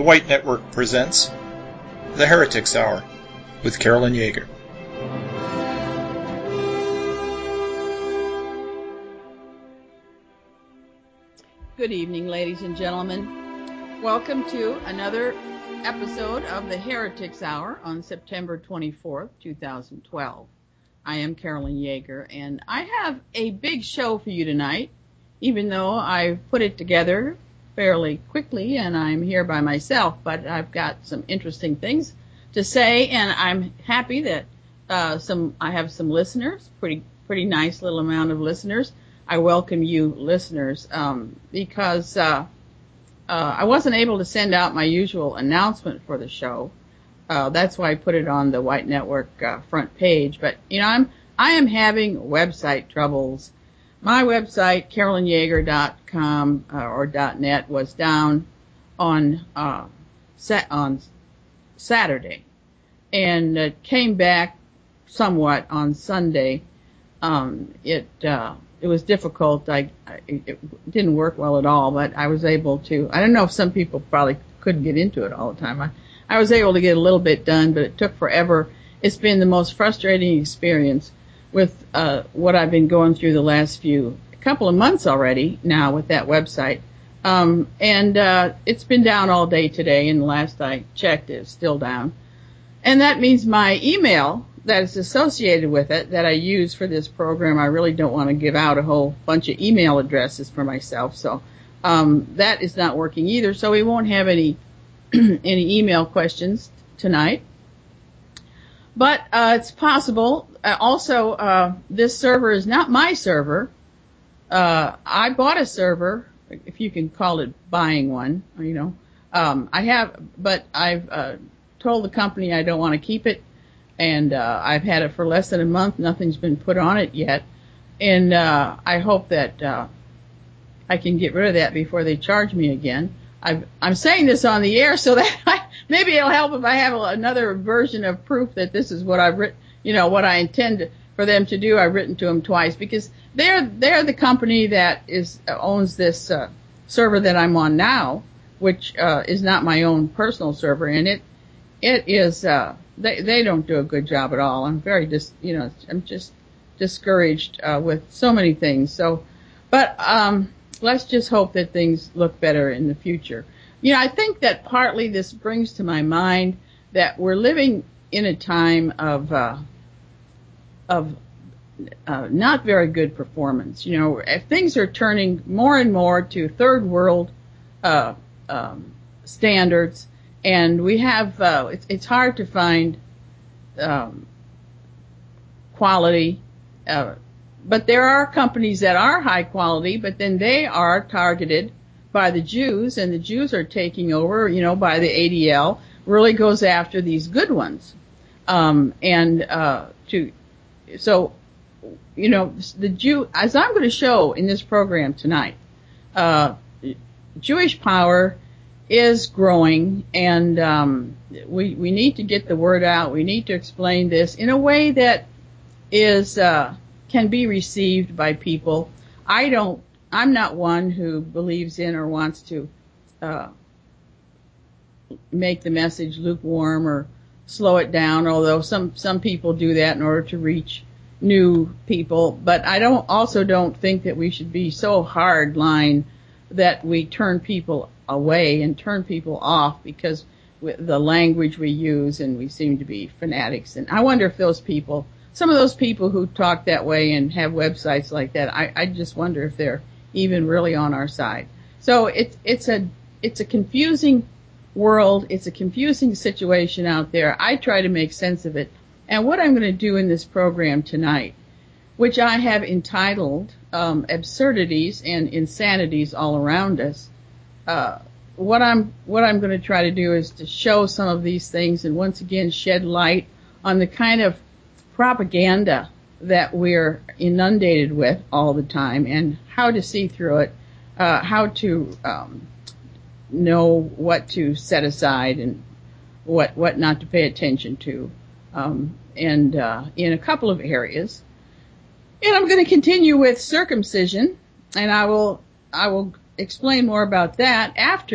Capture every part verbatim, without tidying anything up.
White Network presents The Heretics Hour with Carolyn Yeager. Good evening, ladies and gentlemen. Welcome to another episode of The Heretics Hour on September twenty-fourth, two thousand twelve. I am Carolyn Yeager, and I have a big show for you tonight, even though I've put it together fairly quickly and I'm here by myself, but I've got some interesting things to say, and I'm happy that uh, some I have some listeners, pretty pretty nice little amount of listeners. I welcome you listeners um, because uh, uh, I wasn't able to send out my usual announcement for the show. Uh, that's why I put it on the White Network uh, front page. But, you know, I'm, I am having website troubles. My website, carolyn yeager dot com uh, or .net, was down on, uh, sat on Saturday and it came back somewhat on Sunday. Um, it, uh, it was difficult. I, I, it didn't work well at all, but I was able to, I don't know if some people probably couldn't get into it all the time. I, I was able to get a little bit done, but it took forever. It's been the most frustrating experience with uh, what I've been going through the last few a couple of months already now with that website. Um, and uh, it's been down all day today, and last I checked, it's still down. And that means my email that is associated with it that I use for this program, I really don't want to give out a whole bunch of email addresses for myself, so um, that is not working either. So we won't have any any email questions tonight. But uh, it's possible. Uh, also, uh, this server is not my server. Uh, I bought a server, if you can call it buying one, you know. Um, I have, but I've uh, told the company I don't want to keep it, and uh, I've had it for less than a month. Nothing's been put on it yet, and uh, I hope that uh, I can get rid of that before they charge me again. I've, I'm saying this on the air so that I, maybe it'll help if I have another version of proof that this is what I've written, you know, what I intend for them to do. I've written to them twice because they're they're the company that is owns this uh, server that I'm on now, which uh, is not my own personal server, and it it is uh, they they don't do a good job at all. I'm very dis you know I'm just discouraged uh, with so many things. So, but um. Let's just hope that things look better in the future. You know, I think that partly this brings to my mind that we're living in a time of uh, of uh, not very good performance. You know, if things are turning more and more to third world uh, um, standards, and we have uh, it's, it's hard to find um, quality. Uh, But there are companies that are high quality, but then they are targeted by the Jews, and the Jews are taking over, you know, by the A D L, really goes after these good ones. Um, and, uh, to, so, you know, the Jew, as I'm going to show in this program tonight, uh, Jewish power is growing, and, um, we, we need to get the word out. We need to explain this in a way that is, uh, can be received by people. I don't, I'm not one who believes in or wants to uh, make the message lukewarm or slow it down, although some, some people do that in order to reach new people. But I don't, also don't think that we should be so hard line that we turn people away and turn people off because with the language we use, and we seem to be fanatics. And I wonder if those people Some of those people who talk that way and have websites like that, I, I just wonder if they're even really on our side. So it's it's a it's a confusing world. It's a confusing situation out there. I try to make sense of it. And what I'm going to do in this program tonight, which I have entitled um, "Absurdities and Insanities All Around Us," uh, what I'm what I'm going to try to do is to show some of these things and once again shed light on the kind of propaganda that we're inundated with all the time and how to see through it, uh, how to um, know what to set aside and what what not to pay attention to, um, and uh, in a couple of areas. And I'm going to continue with circumcision, and I will I will explain more about that after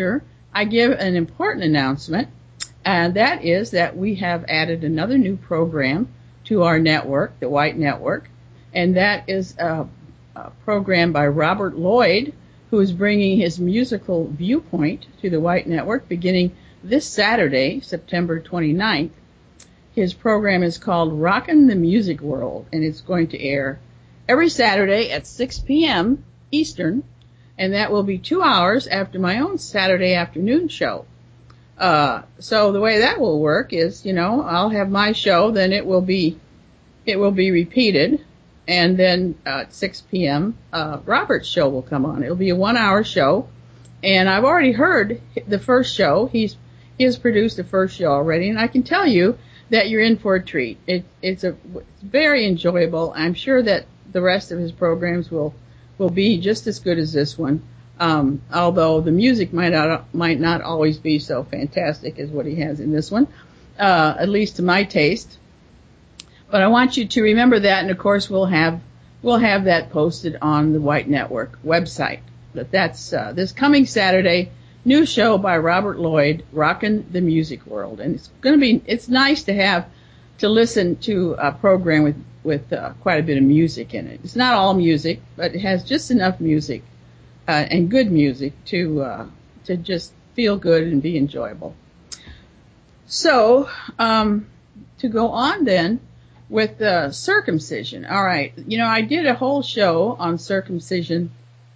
I give an important announcement, and that is that we have added another new program to our network, the White Network, and that is a, a program by Robert Lloyd, who is bringing his musical viewpoint to the White Network beginning this Saturday, September twenty-ninth. His program is called Rockin' the Music World, and it's going to air every Saturday at six p.m. Eastern, and that will be two hours after my own Saturday afternoon show. Uh, so the way that will work is, you know, I'll have my show, then it will be, it will be repeated, and then uh, at six p.m. Uh, Robert's show will come on. It'll be a one-hour show, and I've already heard the first show. He's he has produced the first show already, and I can tell you that you're in for a treat. It, it's a it's very enjoyable. I'm sure that the rest of his programs will will be just as good as this one. Um, although the music might not might not always be so fantastic as what he has in this one, uh, at least to my taste. But I want you to remember that, and of course we'll have we'll have that posted on the White Network website. That that's uh, this coming Saturday. New show by Robert Lloyd, Rockin' the Music World, and it's going to be. It's nice to have to listen to a program with with uh, quite a bit of music in it. It's not all music, but it has just enough music uh, and good music to uh, to just feel good and be enjoyable. So um, to go on then with uh, circumcision. All right, you know I did a whole show on circumcision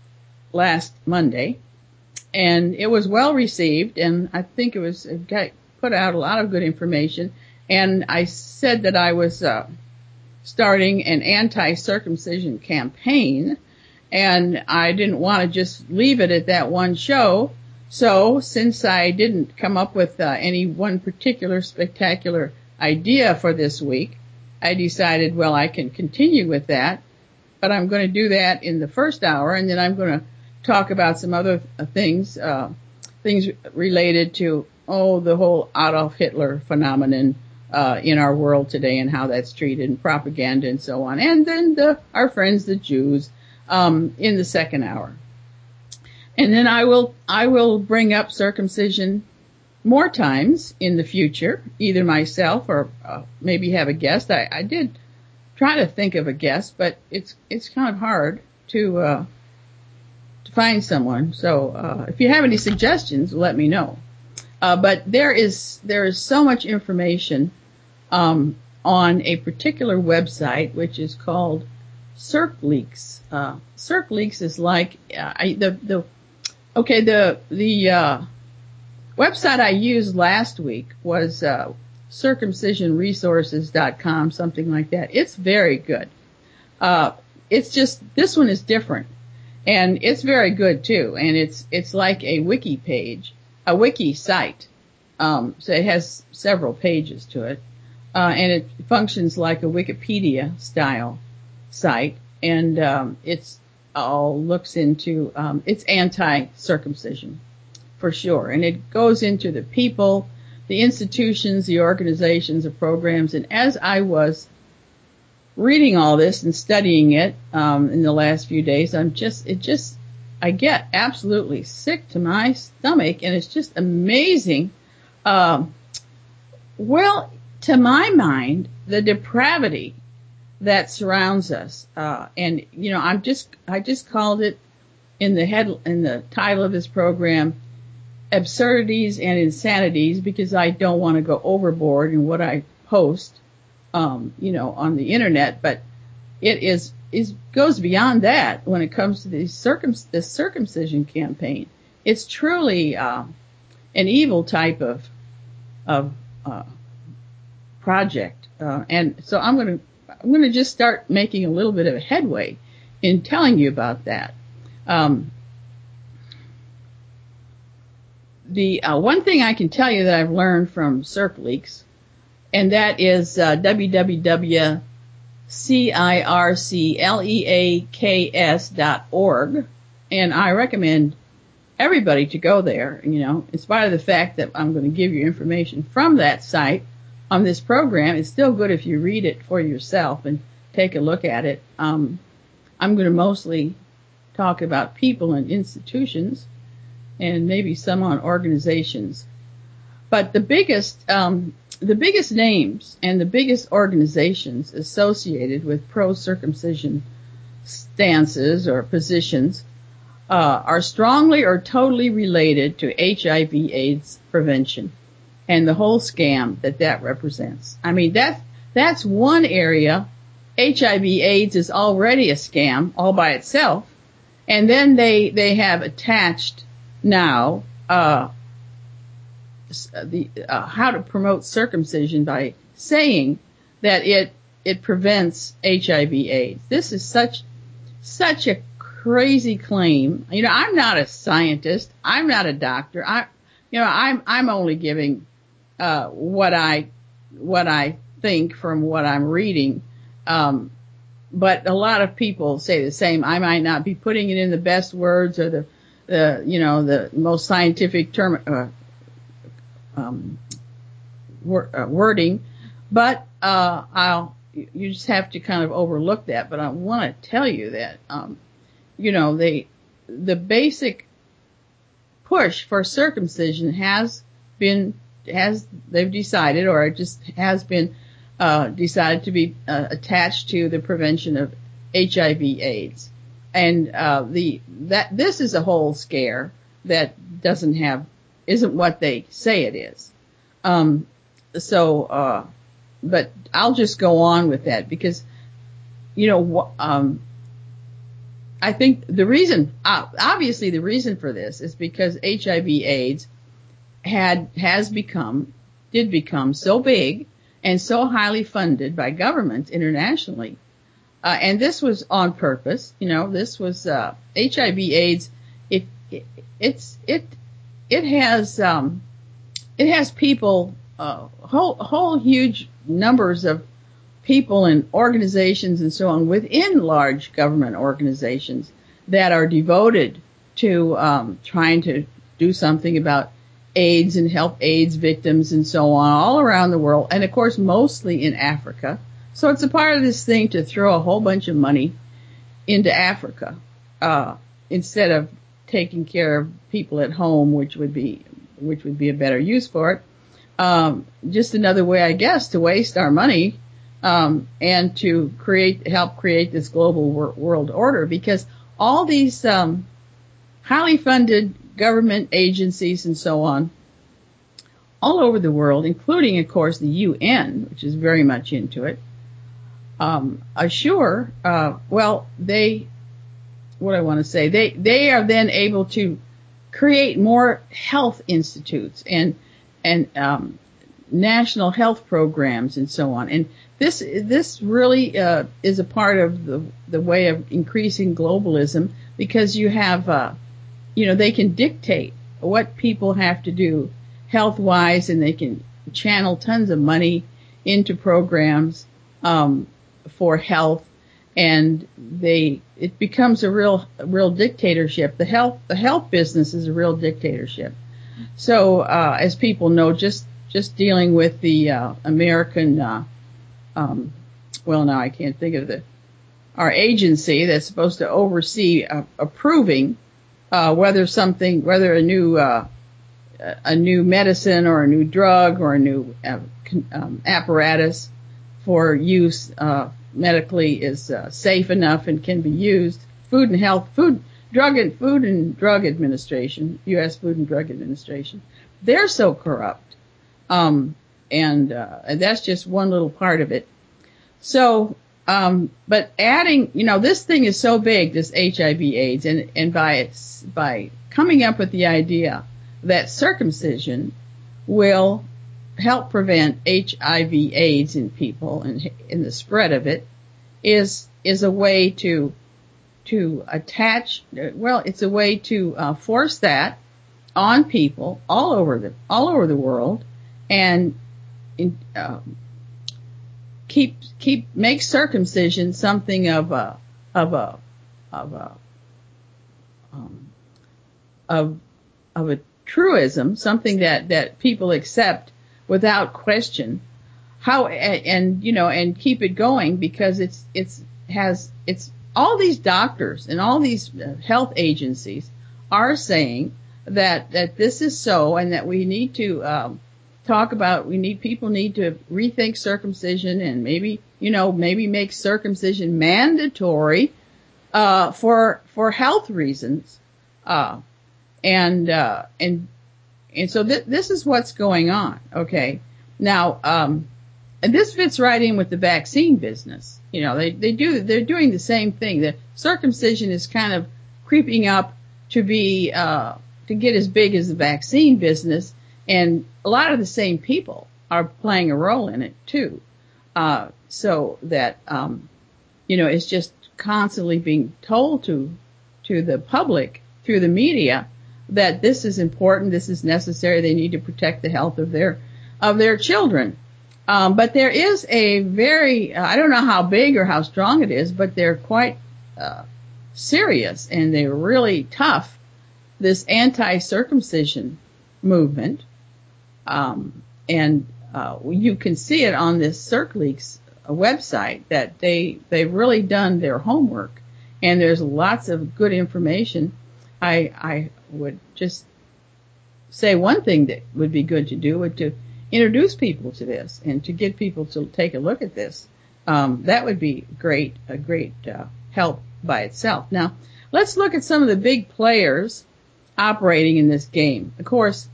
last Monday. And it was well received, and I think it was it got, put out a lot of good information. And I said that I was uh, starting an anti-circumcision campaign, and I didn't want to just leave it at that one show. So since I didn't come up with uh, any one particular spectacular idea for this week, I decided, well, I can continue with that, but I'm going to do that in the first hour, and then I'm going to talk about some other things, uh, things related to, oh, the whole Adolf Hitler phenomenon, uh, in our world today and how that's treated and propaganda and so on. And then the, our friends, the Jews, um, in the second hour. And then I will, I will bring up circumcision more times in the future, either myself or uh, maybe have a guest. I, I did try to think of a guest, but it's, it's kind of hard to, uh, find someone. So uh, if you have any suggestions, let me know. Uh, but there is there is so much information um, on a particular website which is called CircLeaks. Uh, CircLeaks is like uh, I, the the okay the the uh, website I used last week was uh, circumcision resources dot com, something like that. It's very good. Uh, it's just this one is different. And it's very good too, and it's it's like a wiki page, a wiki site. Um, so it has several pages to it, uh, and it functions like a Wikipedia style site. And um, it's all looks into um, it's anti-circumcision for sure, and it goes into the people, the institutions, the organizations, the programs. And as I was reading all this and studying it um, in the last few days, I'm just, it just, I get absolutely sick to my stomach, and it's just amazing. Um, well, to my mind, the depravity that surrounds us, uh, and you know, I'm just, I just called it in the head, in the title of this program, absurdities and insanities, because I don't want to go overboard in what I post. Um, you know, on the internet, but it is, is goes beyond that when it comes to the circum, this circumcision campaign. It's truly uh, an evil type of of uh, project, uh, and so I'm going to I'm going to just start making a little bit of a headway in telling you about that. Um, the uh, one thing I can tell you that I've learned from CircLeaks, and that is uh, w w w dot circleaks dot org, and I recommend everybody to go there. You know, in spite of the fact that I'm going to give you information from that site on this program, it's still good if you read it for yourself and take a look at it. Um, I'm going to mostly talk about people and institutions, and maybe some on organizations. But the biggest, um, the biggest names and the biggest organizations associated with pro-circumcision stances or positions uh, are strongly or totally related to H I V AIDS prevention and the whole scam that that represents. I mean, that that's one area. H I V AIDS is already a scam all by itself, and then they they have attached now uh, the uh, how to promote circumcision by saying that it it prevents H I V AIDS. This is such such a crazy claim. You know, I'm not a scientist. I'm not a doctor. I, you know, I'm I'm only giving uh, what I what I think from what I'm reading. Um, but a lot of people say the same. I might not be putting it in the best words or the the you know the most scientific term uh, um, wor- uh, wording, but uh, I'll. You just have to kind of overlook that. But I want to tell you that, um, you know, the the basic push for circumcision has been has they've decided, or it just has been uh, decided to be uh, attached to the prevention of H I V AIDS, and uh, the that this is a whole scare that doesn't have isn't what they say it is. Um, so. Uh, But I'll just go on with that because, you know, um, I think the reason, obviously the reason for this is because H I V AIDS had, has become, did become so big and so highly funded by governments internationally. Uh, and this was on purpose. You know, this was, uh, H I V AIDS. It, it, it's, it, it has, um, it has people, uh, whole, whole huge numbers of people and organizations and so on within large government organizations that are devoted to um, trying to do something about AIDS and help AIDS victims and so on all around the world, and of course mostly in Africa. So it's a part of this thing to throw a whole bunch of money into Africa uh, instead of taking care of people at home, which would be which would be a better use for it. Um, just another way, I guess, to waste our money, um, and to create, help create this global wor- world order, because all these, um, highly funded government agencies and so on, all over the world, including, of course, the U N, which is very much into it, um, assure, uh, well, they, what I want to say, they, they are then able to create more health institutes and and um, national health programs and so on. And this this really uh, is a part of the the way of increasing globalism, because you have, uh, you know, they can dictate what people have to do health-wise, and they can channel tons of money into programs um, for health, and they it becomes a real a real dictatorship. The health the health business is a real dictatorship. So, uh, as people know, just, just dealing with the, uh, American, uh, um, well, now I can't think of the, our agency that's supposed to oversee, uh, approving, uh, whether something, whether a new, uh, a new medicine or a new drug or a new, uh, um, apparatus for use, uh, medically is, uh, safe enough and can be used. Food and health, food, Drug and Food and Drug Administration, U S Food and Drug Administration, they're so corrupt, um, and, uh, and that's just one little part of it. So, um, but adding, you know, this thing is so big, this H I V AIDS, and and by its, by coming up with the idea that circumcision will help prevent H I V AIDS in people and in the spread of it, is is a way to. to attach, well, it's a way to uh, force that on people all over the all over the world, and in, uh, keep keep make circumcision something of a of a of a um, of of a truism, something that that people accept without question. How and, and you know and keep it going, because it's it's has it's all these doctors and all these health agencies are saying that that this is so, and that we need to um, talk about. We need people need to rethink circumcision, and maybe you know maybe make circumcision mandatory uh, for for health reasons, uh, and uh, and and so th- this is what's going on. Okay, now um, and this fits right in with the vaccine business. You know, they they do they're doing the same thing. The circumcision is kind of creeping up to be uh, to get as big as the vaccine business, and a lot of the same people are playing a role in it too. Uh, so that um, you know, it's just constantly being told to to the public through the media that this is important, this is necessary, they need to protect the health of their of their children. Um, but there is a very, uh, I don't know how big or how strong it is, but they're quite uh, serious and they're really tough, this anti-circumcision movement. Um, and uh, you can see it on this CircLeaks website that they, they've really done their homework. And there's lots of good information. I, I would just say one thing that would be good to do would to introduce people to this and to get people to take a look at this. Um, that would be great, a great uh, help by itself. Now, let's look at some of the big players operating in this game. Of course,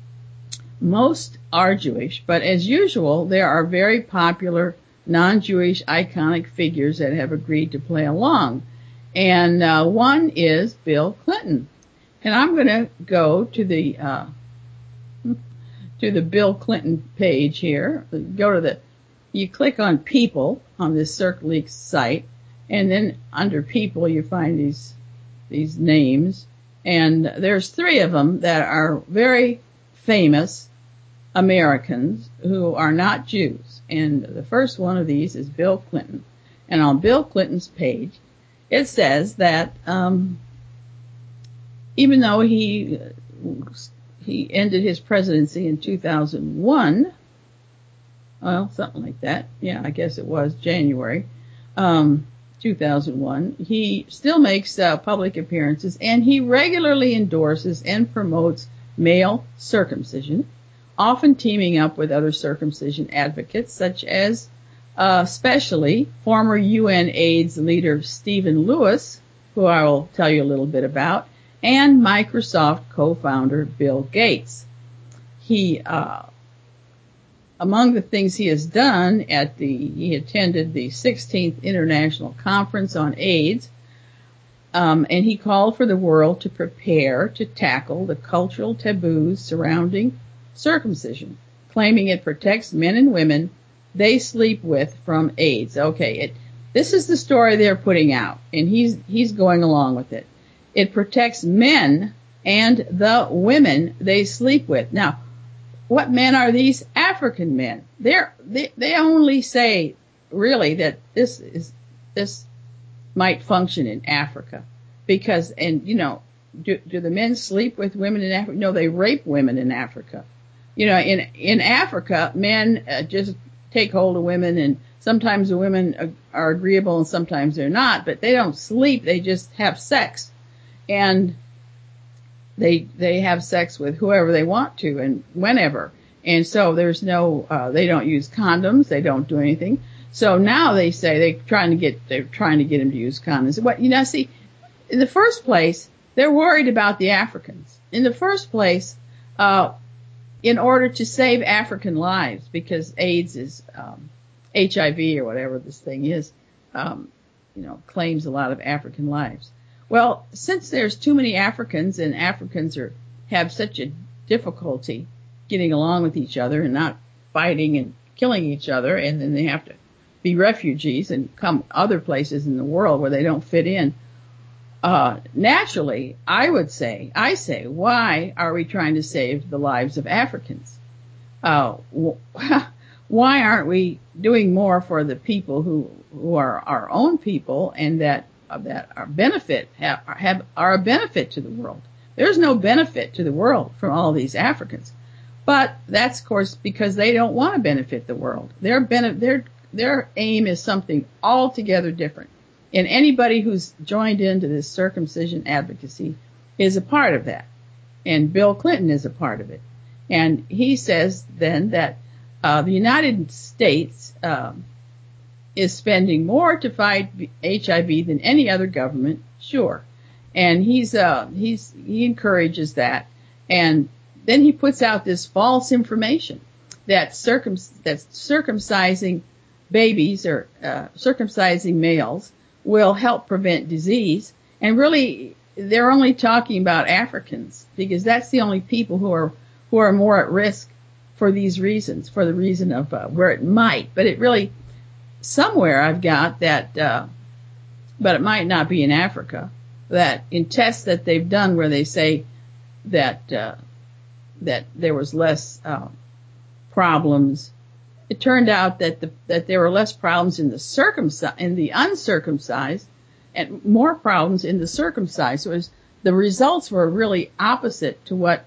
most are Jewish, but as usual, there are very popular non-Jewish iconic figures that have agreed to play along. And uh, one is Bill Clinton. And I'm going to go to the uh, to the Bill Clinton page here. Go to the, you click on people on this CircLeaks site, and then under people you find these these names, and there's three of them that are very famous Americans who are not Jews. And the first one of these is Bill Clinton. And on Bill Clinton's page, it says that um, even though he he ended his presidency in two thousand one, well, something like that. Yeah, I guess it was January um, two thousand one. He still makes uh, public appearances, and he regularly endorses and promotes male circumcision, often teaming up with other circumcision advocates, such as uh, especially former U N AIDS leader Stephen Lewis, who I will tell you a little bit about, and Microsoft co-founder Bill Gates. He, uh, among the things he has done at the, he attended the sixteenth International Conference on AIDS, um, and he called for the world to prepare to tackle the cultural taboos surrounding circumcision, claiming it protects men and women they sleep with from AIDS. Okay, it, this is the story they're putting out, and he's he's going along with it. It protects men and the women they sleep with. Now, what men are these? African men. They're, they they only say really that this is this might function in Africa because, and you know, do, do the men sleep with women in Africa? No, they rape women in Africa. You know, in in Africa, men uh, just take hold of women, and sometimes the women are agreeable and sometimes they're not, but they don't sleep. They just have sex. And they they have sex with whoever they want to and whenever. And so there's no, uh, they don't use condoms. They don't do anything. So now they say they're trying to get, they're trying to get them to use condoms. What, you know, see, in the first place, they're worried about the Africans. In the first place, uh, in order to save African lives, because AIDS is, um, H I V or whatever this thing is, um, you know, claims a lot of African lives. Well, since there's too many Africans and Africans are have such a difficulty getting along with each other and not fighting and killing each other, and then they have to be refugees and come other places in the world where they don't fit in, uh, naturally, I would say, I say, why are we trying to save the lives of Africans? Uh, why aren't we doing more for the people who, who are our own people and that that are benefit have, have are a benefit to the world? There's no benefit to the world from all these Africans, but that's of course because they don't want to benefit the world. Their benefit, their their aim is something altogether different. And anybody who's joined into this circumcision advocacy is a part of that. and Bill Clinton is a part of it. And he says then that uh, the United States um, is spending more to fight H I V than any other government, sure. And he's uh, he's he encourages that, and then he puts out this false information that circum that circumcising babies or uh, circumcising males will help prevent disease, and really they're only talking about Africans because that's the only people who are who are more at risk for these reasons, for the reason of uh, where it might, but it really, somewhere I've got that, uh, but it might not be in Africa, that in tests that they've done where they say that, uh, that there was less, uh, problems, it turned out that the, that there were less problems in the circumcised, in the uncircumcised, and more problems in the circumcised. So it was, the results were really opposite to what,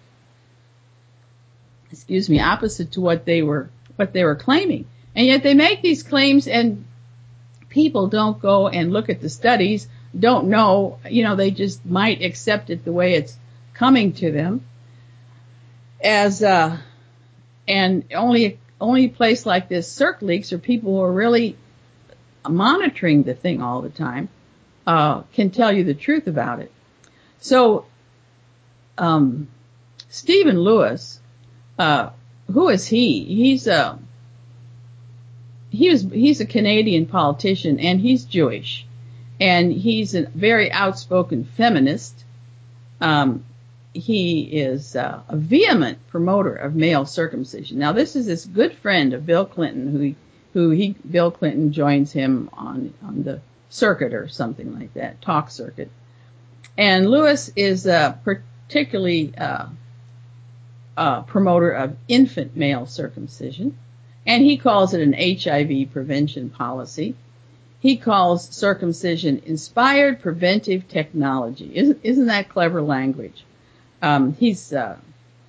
excuse me, opposite to what they were, what they were claiming. And yet they make these claims and people don't go and look at the studies, don't know, you know, they just might accept it the way it's coming to them. As, uh, and only, only a place like this, CircLeaks, or people who are really monitoring the thing all the time, uh, can tell you the truth about it. So, um, Stephen Lewis, Uh, who is he? He's a, he was, he's a Canadian politician and he's Jewish and he's a very outspoken feminist. Um, he is uh, a vehement promoter of male circumcision. Now this is this good friend of Bill Clinton who, he, who he, Bill Clinton joins him on, on the circuit or something like that, talk circuit. And Lewis is uh, particularly, uh, Uh, promoter of infant male circumcision, and he calls it an H I V prevention policy. He calls circumcision inspired preventive technology. Isn't, isn't that clever language? Um, he's, uh,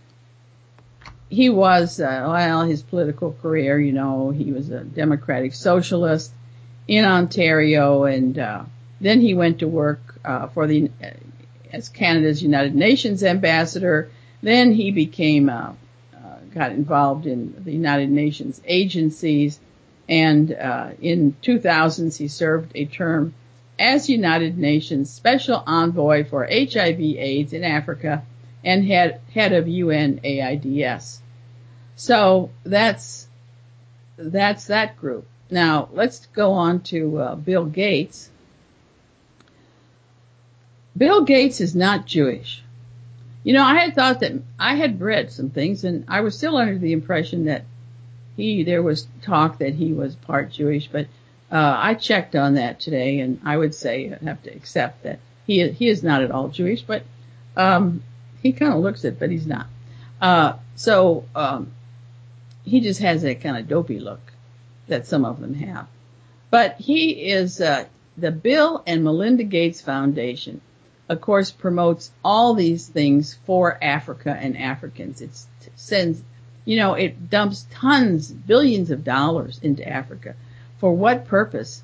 he was, uh, well, his political career, you know, he was a Democratic Socialist in Ontario, and uh, then he went to work uh, for the, uh, as Canada's United Nations ambassador. Then he became, uh, uh, got involved in the United Nations agencies, and uh, in two thousands he served a term as United Nations Special Envoy for H I V AIDS in Africa and head, head of U N AIDS. So that's, that's that group. Now let's go on to uh, Bill Gates. Bill Gates is not Jewish. You know, I had thought that I had read some things, and I was still under the impression that he, there was talk that he was part Jewish, but uh, I checked on that today, and I would say I have to accept that he he is not at all Jewish, but um, he kind of looks it, but he's not. Uh, so um, he just has that kind of dopey look that some of them have. But he is uh, the Bill and Melinda Gates Foundation. Of course, promotes all these things for Africa and Africans. It sends, you know, it dumps tons, billions of dollars into Africa. For what purpose?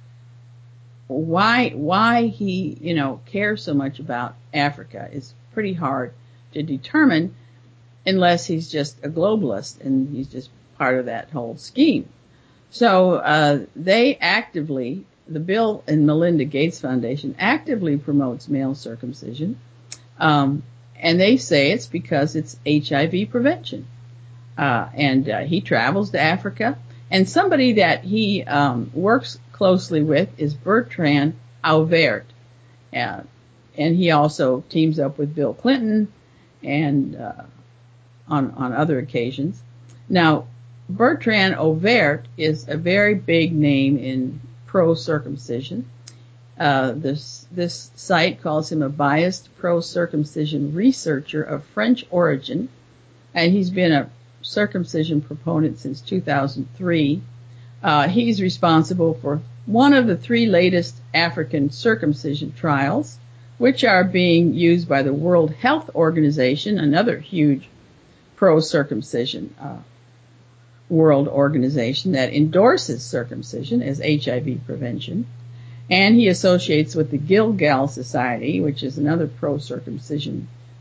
Why, why he, you know, cares so much about Africa is pretty hard to determine unless he's just a globalist and he's just part of that whole scheme. So, uh, they actively, the Bill and Melinda Gates Foundation actively promotes male circumcision, um, and they say it's because it's H I V prevention. Uh, and uh, he travels to Africa, and somebody that he um, works closely with is Bertrand Auvert, uh, and he also teams up with Bill Clinton and uh, on on other occasions. Now, Bertrand Auvert is a very big name in pro-circumcision. Uh, this, this site calls him a biased pro-circumcision researcher of French origin, and he's been a circumcision proponent since two thousand three. Uh, he's responsible for one of the three latest African circumcision trials, which are being used by the World Health Organization, another huge pro-circumcision uh, world organization that endorses circumcision as H I V prevention. And he associates with the Gilgal Society, which is another pro-circumcision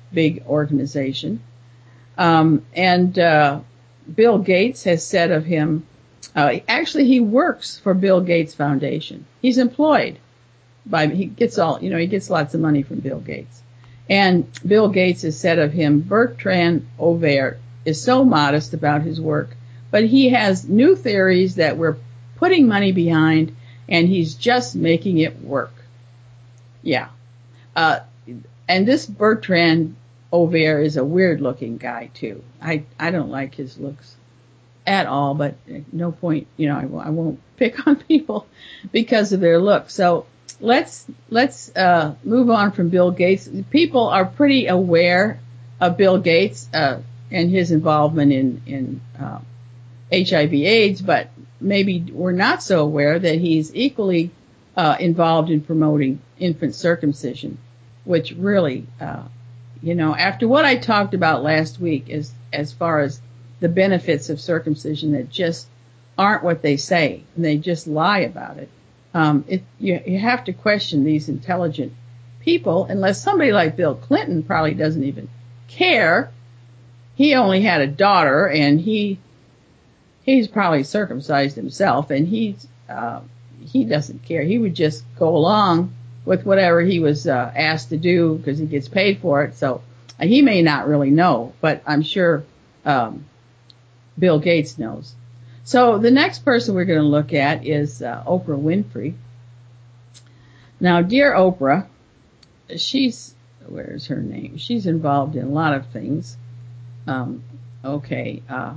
big organization. Um, and uh, Bill Gates has said of him, uh, actually he works for Bill Gates Foundation. He's employed by, he gets all, you know, he gets lots of money from Bill Gates. And Bill Gates has said of him, Bertrand Overt is so modest about his work, but he has new theories that we're putting money behind, and he's just making it work. Yeah. Uh, and this Bertrand Overt is a weird looking guy too. I, I don't like his looks at all, but no point, you know, I, I won't pick on people because of their looks. So let's, let's, uh, move on from Bill Gates. People are pretty aware of Bill Gates, uh, and his involvement in, in, uh, H I V AIDS, but maybe we're not so aware that he's equally, uh, involved in promoting infant circumcision, which really, uh, you know, after what I talked about last week as, as far as the benefits of circumcision that just aren't what they say, and they just lie about it. Um, it, you, you have to question these intelligent people, unless somebody like Bill Clinton probably doesn't even care. He only had a daughter, and he, he's probably circumcised himself, and he's, uh, he doesn't care. He would just go along with whatever he was, uh, asked to do because he gets paid for it. So uh, he may not really know, but I'm sure, um, Bill Gates knows. So the next person we're going to look at is uh, Oprah Winfrey. Now, dear Oprah, she's, where's her name? She's involved in a lot of things. Um, okay, uh,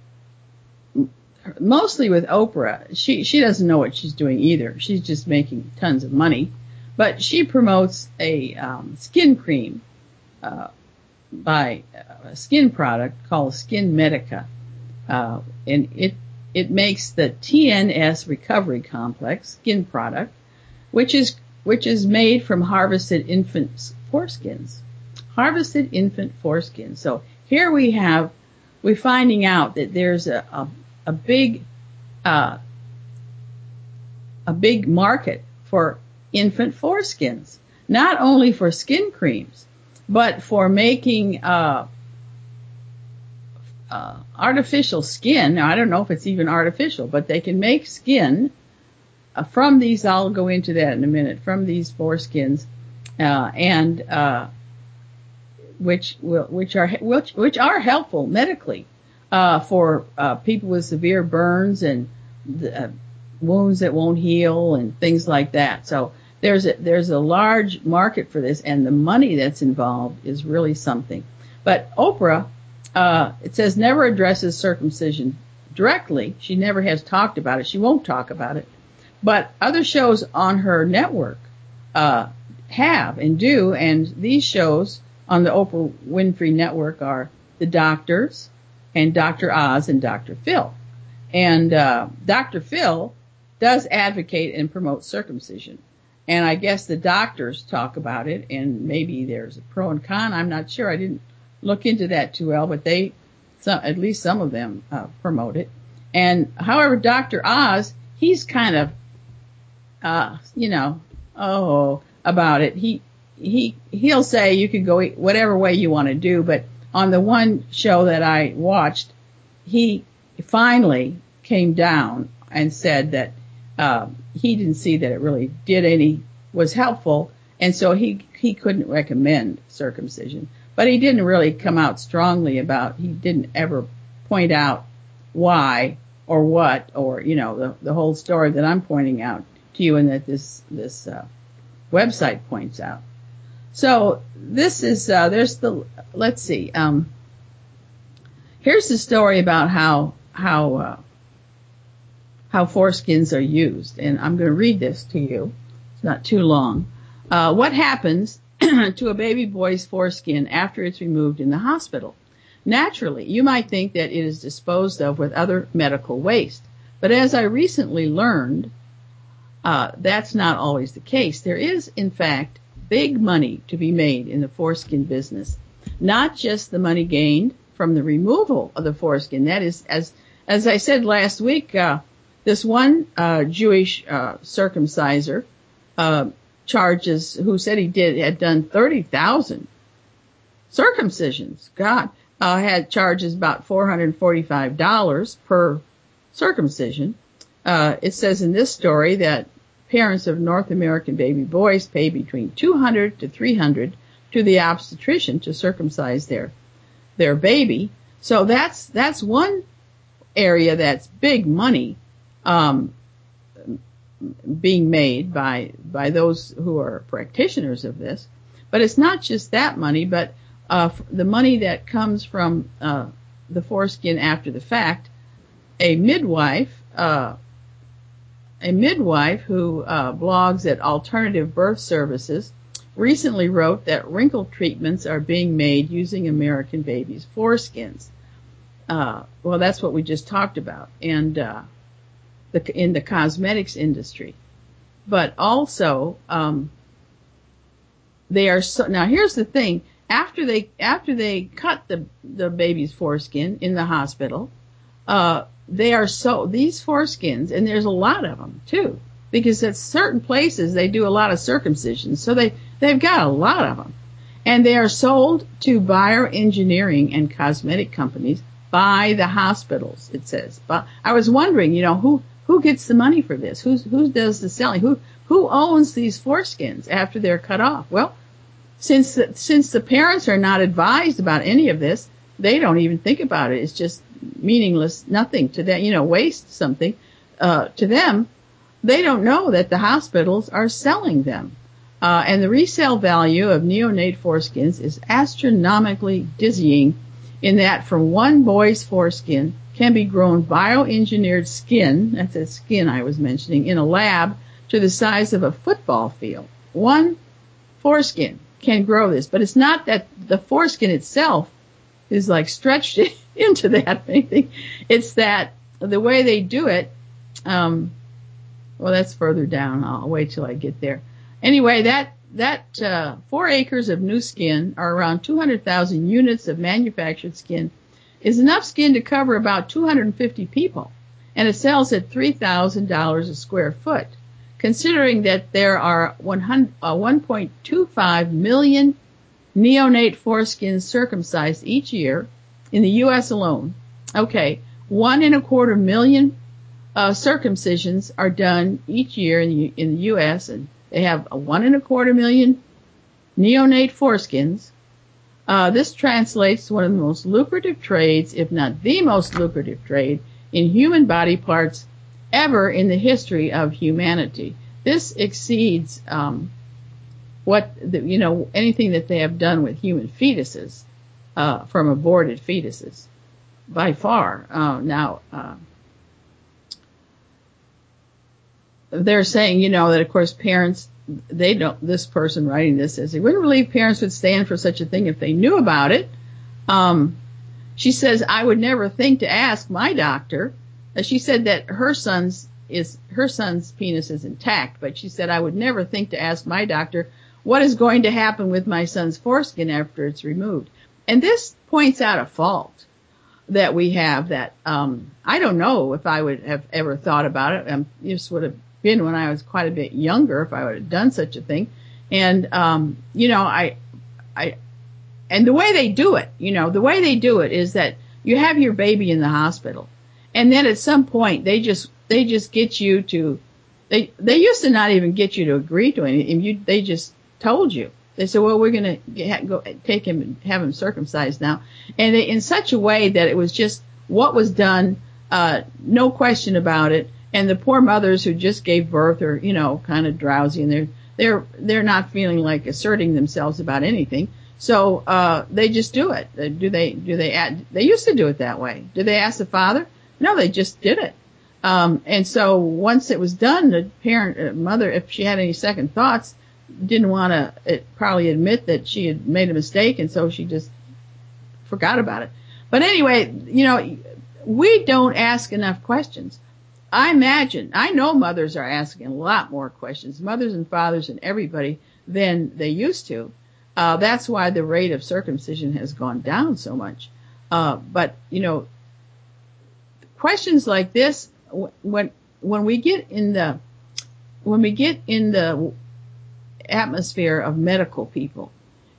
mostly with Oprah, she, she doesn't know what she's doing either. She's just making tons of money. But she promotes a um, skin cream uh, by a skin product called Skin Medica. Uh, and it, it makes the T N S Recovery Complex skin product, which is, which is made from harvested infant foreskins. Harvested infant foreskins. So here we have, we're finding out that there's a, a, a big, uh, a big market for infant foreskins. Not only for skin creams, but for making, uh, Uh, artificial skin. Now, I don't know if it's even artificial, but they can make skin uh, from these. I'll go into that in a minute. From these foreskins, uh, and uh, which will, which are which, which are helpful medically uh, for uh, people with severe burns and uh, wounds that won't heal and things like that. So there's a, there's a large market for this, and the money that's involved is really something. But Oprah. Uh, it says never addresses circumcision directly. She never has talked about it. She won't talk about it. But other shows on her network, uh, have and do. And these shows on the Oprah Winfrey Network are The Doctors and Doctor Oz and Doctor Phil. And, uh, Doctor Phil does advocate and promote circumcision. And I guess the doctors talk about it, and maybe there's a pro and con. I'm not sure. I didn't look into that too well, but they, some, at least some of them, uh, promote it. And however, Doctor Oz, he's kind of, uh, you know, oh, about it. He, he, he'll say you can go whatever way you want to do, but on the one show that I watched, he finally came down and said that, uh, he didn't see that it really did any, was helpful, and so he, he couldn't recommend circumcision. But he didn't really come out strongly about, he didn't ever point out why or what or, you know, the, the whole story that I'm pointing out to you and that this, this, uh, website points out. So this is, uh, there's the, let's see, um, here's the story about how, how, uh, how foreskins are used. And I'm going to read this to you. It's not too long. Uh, what happens to a baby boy's foreskin after it's removed in the hospital? Naturally, you might think that it is disposed of with other medical waste. But as I recently learned, uh, that's not always the case. There is, in fact, big money to be made in the foreskin business. Not just the money gained from the removal of the foreskin. That is, as, as I said last week, uh, this one, uh, Jewish, uh, circumciser, uh, charges, who said he did, had done thirty thousand circumcisions. God, uh, had charges about four hundred forty-five dollars per circumcision. Uh, it says in this story that parents of North American baby boys pay between two hundred to three hundred to the obstetrician to circumcise their their baby. So that's that's one area that's big money um, being made by by those who are practitioners of this. But it's not just that money, but uh, the money that comes from uh, the foreskin after the fact. A midwife, uh, a midwife who uh, blogs at Alternative Birth Services recently wrote that wrinkle treatments are being made using American babies' foreskins. Uh, well, that's what we just talked about, and uh, the, in the cosmetics industry. But also, um, they are so. Now, here's the thing: after they after they cut the the baby's foreskin in the hospital, uh, they are so these foreskins, and there's a lot of them too, because at certain places they do a lot of circumcisions, so they they've got a lot of them, and they are sold to bioengineering and cosmetic companies by the hospitals. It says, but I was wondering, you know, who who gets the money for this? Who's who does the selling? Who who owns these foreskins after they're cut off? Well, since the, since the parents are not advised about any of this, they don't even think about it. It's just meaningless, nothing to them, you know, waste something uh, to them. They don't know that the hospitals are selling them. Uh, and the resale value of neonate foreskins is astronomically dizzying, in that from one boy's foreskin can be grown bioengineered skin, that's the skin I was mentioning, in a lab to the size of a football field. One foreskin can grow this, but it's not that the foreskin itself is like stretched into that or anything. It's that the way they do it, um, well, that's further down. I'll wait till I get there. Anyway, that that uh, four acres of new skin, or around two hundred thousand units of manufactured skin, is enough skin to cover about two hundred fifty people, and it sells at three thousand dollars a square foot. Considering that there are one point two five million neonate foreskins circumcised each year in the U S alone. Okay, one and a quarter million uh, circumcisions are done each year in the, in the U S, and they have a one and a quarter million neonate foreskins. Uh, this translates to one of the most lucrative trades, if not the most lucrative trade, in human body parts ever in the history of humanity. This exceeds um, what the, you know anything that they have done with human fetuses, uh, from aborted fetuses, by far. Uh, now uh, they're saying, you know, that of course parents, they don't. This person writing this says they wouldn't believe parents would stand for such a thing if they knew about it. Um, she says, I would never think to ask my doctor. She said that her son's is her son's penis is intact, but she said I would never think to ask my doctor what is going to happen with my son's foreskin after it's removed. And this points out a fault that we have that um, I don't know if I would have ever thought about it. Um, this would have been when I was quite a bit younger if I would have done such a thing. And um, you know, I, I, and the way they do it, you know, the way they do it is that you have your baby in the hospital. And then at some point, they just they just get you to they they used to not even get you to agree to anything. You they just told you. They said, well, we're going to go take him and have him circumcised now, and they, in such a way that it was just what was done, uh, no question about it. And the poor mothers who just gave birth are, you know, kind of drowsy, and they're they're they're not feeling like asserting themselves about anything. So uh, they just do it. Do they do they add, they used to do it that way? Did they ask the father? No, they just did it. Um, and so once it was done, the parent, uh, mother, if she had any second thoughts, didn't want to probably admit that she had made a mistake, and so she just forgot about it. But anyway, you know, we don't ask enough questions. I imagine, I know mothers are asking a lot more questions, mothers and fathers and everybody, than they used to. Uh, that's why the rate of circumcision has gone down so much. Uh, but, you know, questions like this, when when we get in the when we get in the atmosphere of medical people,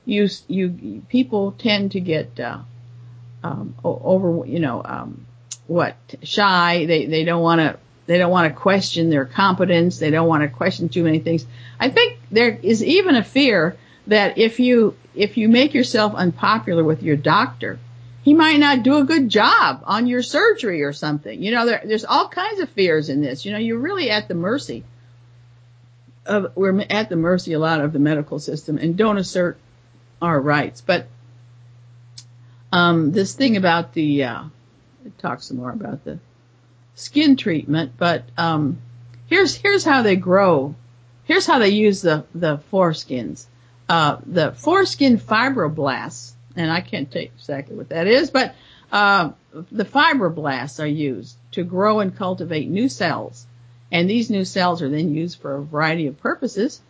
you you people tend to get uh, um, over, you know, um, what shy. They they don't want to they don't want to question their competence. They don't want to question too many things. I think there is even a fear that if you if you make yourself unpopular with your doctor, he might not do a good job on your surgery or something. You know, there, there's all kinds of fears in this. You know, you're really at the mercy of, we're at the mercy a lot of the medical system and don't assert our rights. But um, this thing about the, uh, talk some more about the skin treatment, but um, here's here's how they grow. Here's how they use the, the foreskins. Uh, the foreskin fibroblasts, and I can't tell you exactly what that is, but uh, the fibroblasts are used to grow and cultivate new cells. And these new cells are then used for a variety of purposes.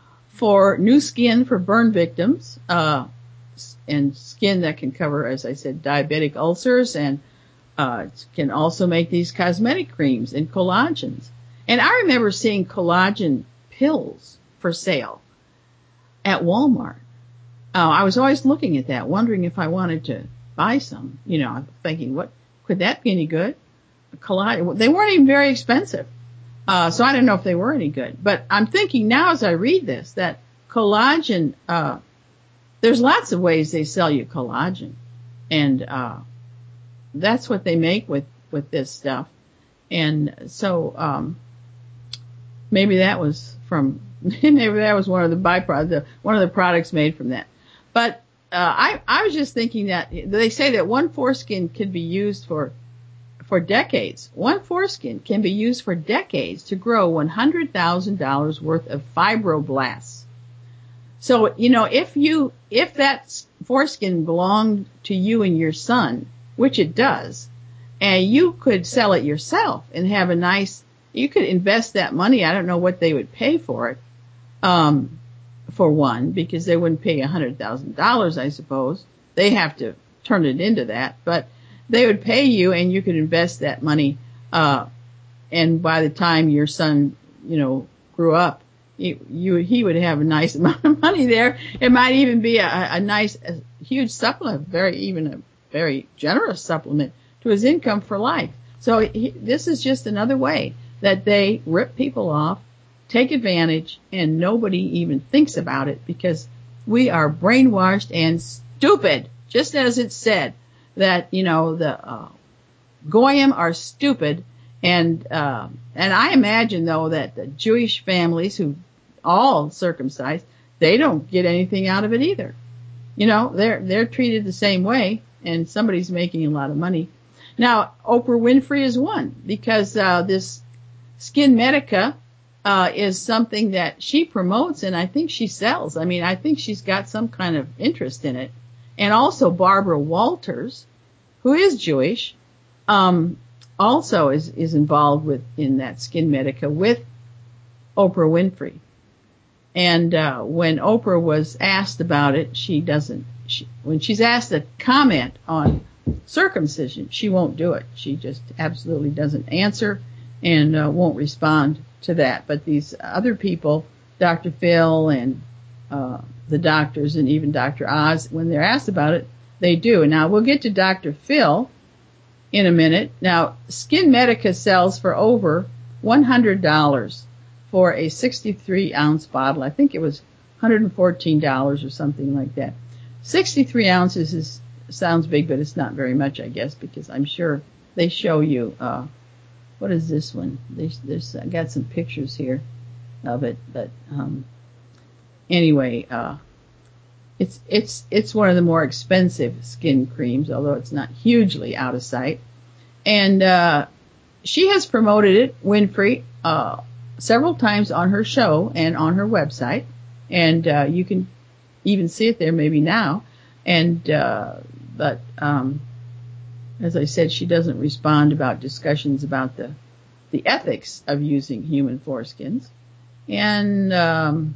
For new skin for burn victims, uh, and skin that can cover, as I said, diabetic ulcers, and uh, can also make these cosmetic creams and collagens. And I remember seeing collagen pills for sale at Walmart. Uh, I was always looking at that, wondering if I wanted to buy some. You know, thinking, what could that be any good? Collagen. They weren't even very expensive. Uh, so I don't know if they were any good, but I'm thinking now as I read this that collagen, uh, there's lots of ways they sell you collagen, and, uh, that's what they make with, with this stuff. And so, um, maybe that was from, maybe that was one of the byproducts, the, one of the products made from that. But, uh, I, I was just thinking that they say that one foreskin could be used for For decades. One foreskin can be used for decades to grow one hundred thousand dollars worth of fibroblasts. So, you know, if you, if that foreskin belonged to you and your son, which it does, and you could sell it yourself and have a nice, you could invest that money. I don't know what they would pay for it, um, for one, because they wouldn't pay one hundred thousand dollars, I suppose. They have to turn it into that, but they would pay you and you could invest that money, uh, and by the time your son, you know, grew up, you, you, he would have a nice amount of money there. It might even be a, a nice, a huge supplement, very, even a very generous supplement to his income for life. So he, this is just another way that they rip people off, take advantage, and nobody even thinks about it because we are brainwashed and stupid, just as it said. That, you know, the uh, Goyim are stupid, and uh, and I imagine, though, that the Jewish families who all circumcised, they don't get anything out of it either. You know, they're they're treated the same way, and somebody's making a lot of money. Now, Oprah Winfrey is one, because uh, this Skin Medica uh, is something that she promotes, and I think she sells. I mean, I think she's got some kind of interest in it. And also Barbara Walters, who is Jewish, um, also is, is involved with, in that Skin Medica with Oprah Winfrey. And, uh, when Oprah was asked about it, she doesn't, she, when she's asked to comment on circumcision, she won't do it. She just absolutely doesn't answer and, uh, won't respond to that. But these other people, Doctor Phil and, uh, the doctors and even Doctor Oz, when they're asked about it, they do. And now we'll get to Doctor Phil in a minute. Now, Skin Medica sells for over one hundred dollars for a sixty-three ounce bottle. I think it was one hundred fourteen dollars or something like that. sixty-three ounces is, sounds big, but it's not very much, I guess, because I'm sure they show you, uh, what is this one? There's, there's, I got some pictures here of it, but, um, Anyway, uh, it's, it's, it's one of the more expensive skin creams, although it's not hugely out of sight. And, uh, she has promoted it, Winfrey, uh, several times on her show and on her website. And, uh, you can even see it there maybe now. And, uh, but, um, as I said, she doesn't respond about discussions about the, the ethics of using human foreskins. And, um,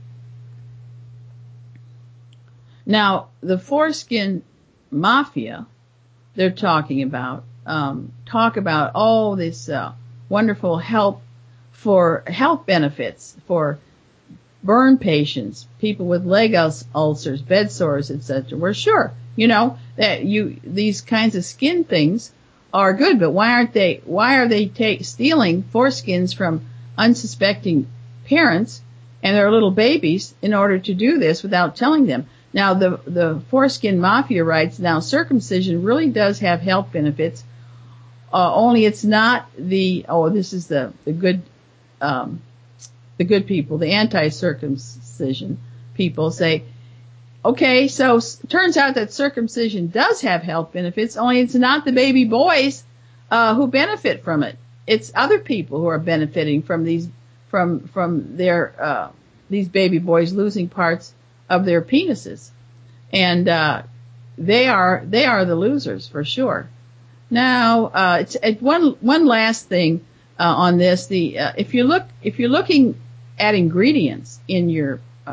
now, the foreskin mafia they're talking about, um, talk about all this uh, wonderful help for health benefits for burn patients, people with leg ulcers, bed sores, et cetera. We're sure, you know, that you these kinds of skin things are good, but why aren't they? Why are they take, stealing foreskins from unsuspecting parents and their little babies in order to do this without telling them? Now, the the foreskin mafia writes, now circumcision really does have health benefits. Uh, only it's not the oh this is the the good um, the good people, the anti-circumcision people say, okay, so s- turns out that circumcision does have health benefits, only it's not the baby boys uh, who benefit from it. It's other people who are benefiting from these from from their uh, these baby boys losing parts of their penises, and uh, they are they are the losers for sure. Now, uh, it's, it, one one last thing uh, on this: the uh, if you look if you're looking at ingredients in your uh,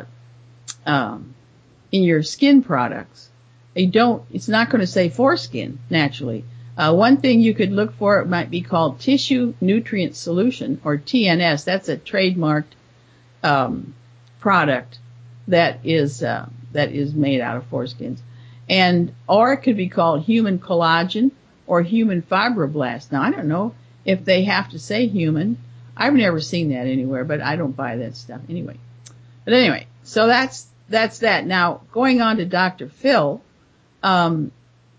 um, in your skin products, you don't. It's not going to say foreskin naturally. Uh, one thing you could look for, it might be called tissue nutrient solution, or T N S. That's a trademarked um, product that is uh, that is made out of foreskins, and or it could be called human collagen or human fibroblast. Now, I don't know if they have to say human. I've never seen that anywhere, but I don't buy that stuff anyway. But anyway, so that's that's that. Now, going on to Doctor Phil, um,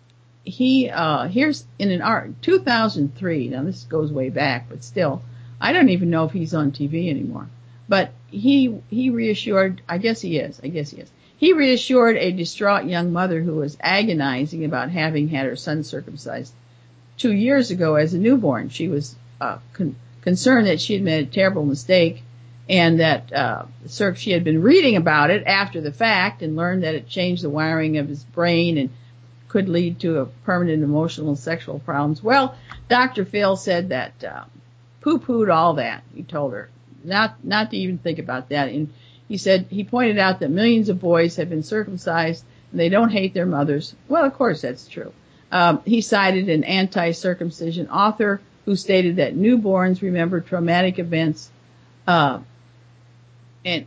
he uh, here's in an art two thousand three. Now, this goes way back, but still, I don't even know if he's on T V anymore. But he he reassured. I guess he is. I guess he is. He reassured a distraught young mother who was agonizing about having had her son circumcised two years ago as a newborn. She was uh, con- concerned that she had made a terrible mistake, and that uh, she had been reading about it after the fact and learned that it changed the wiring of his brain and could lead to a permanent emotional and sexual problems. Well, Doctor Phil said that uh, poo-pooed all that. He told her not not to even think about that. And he said he pointed out that millions of boys have been circumcised and they don't hate their mothers. Well, of course that's true. Um, he cited an anti-circumcision author who stated that newborns remember traumatic events, uh, and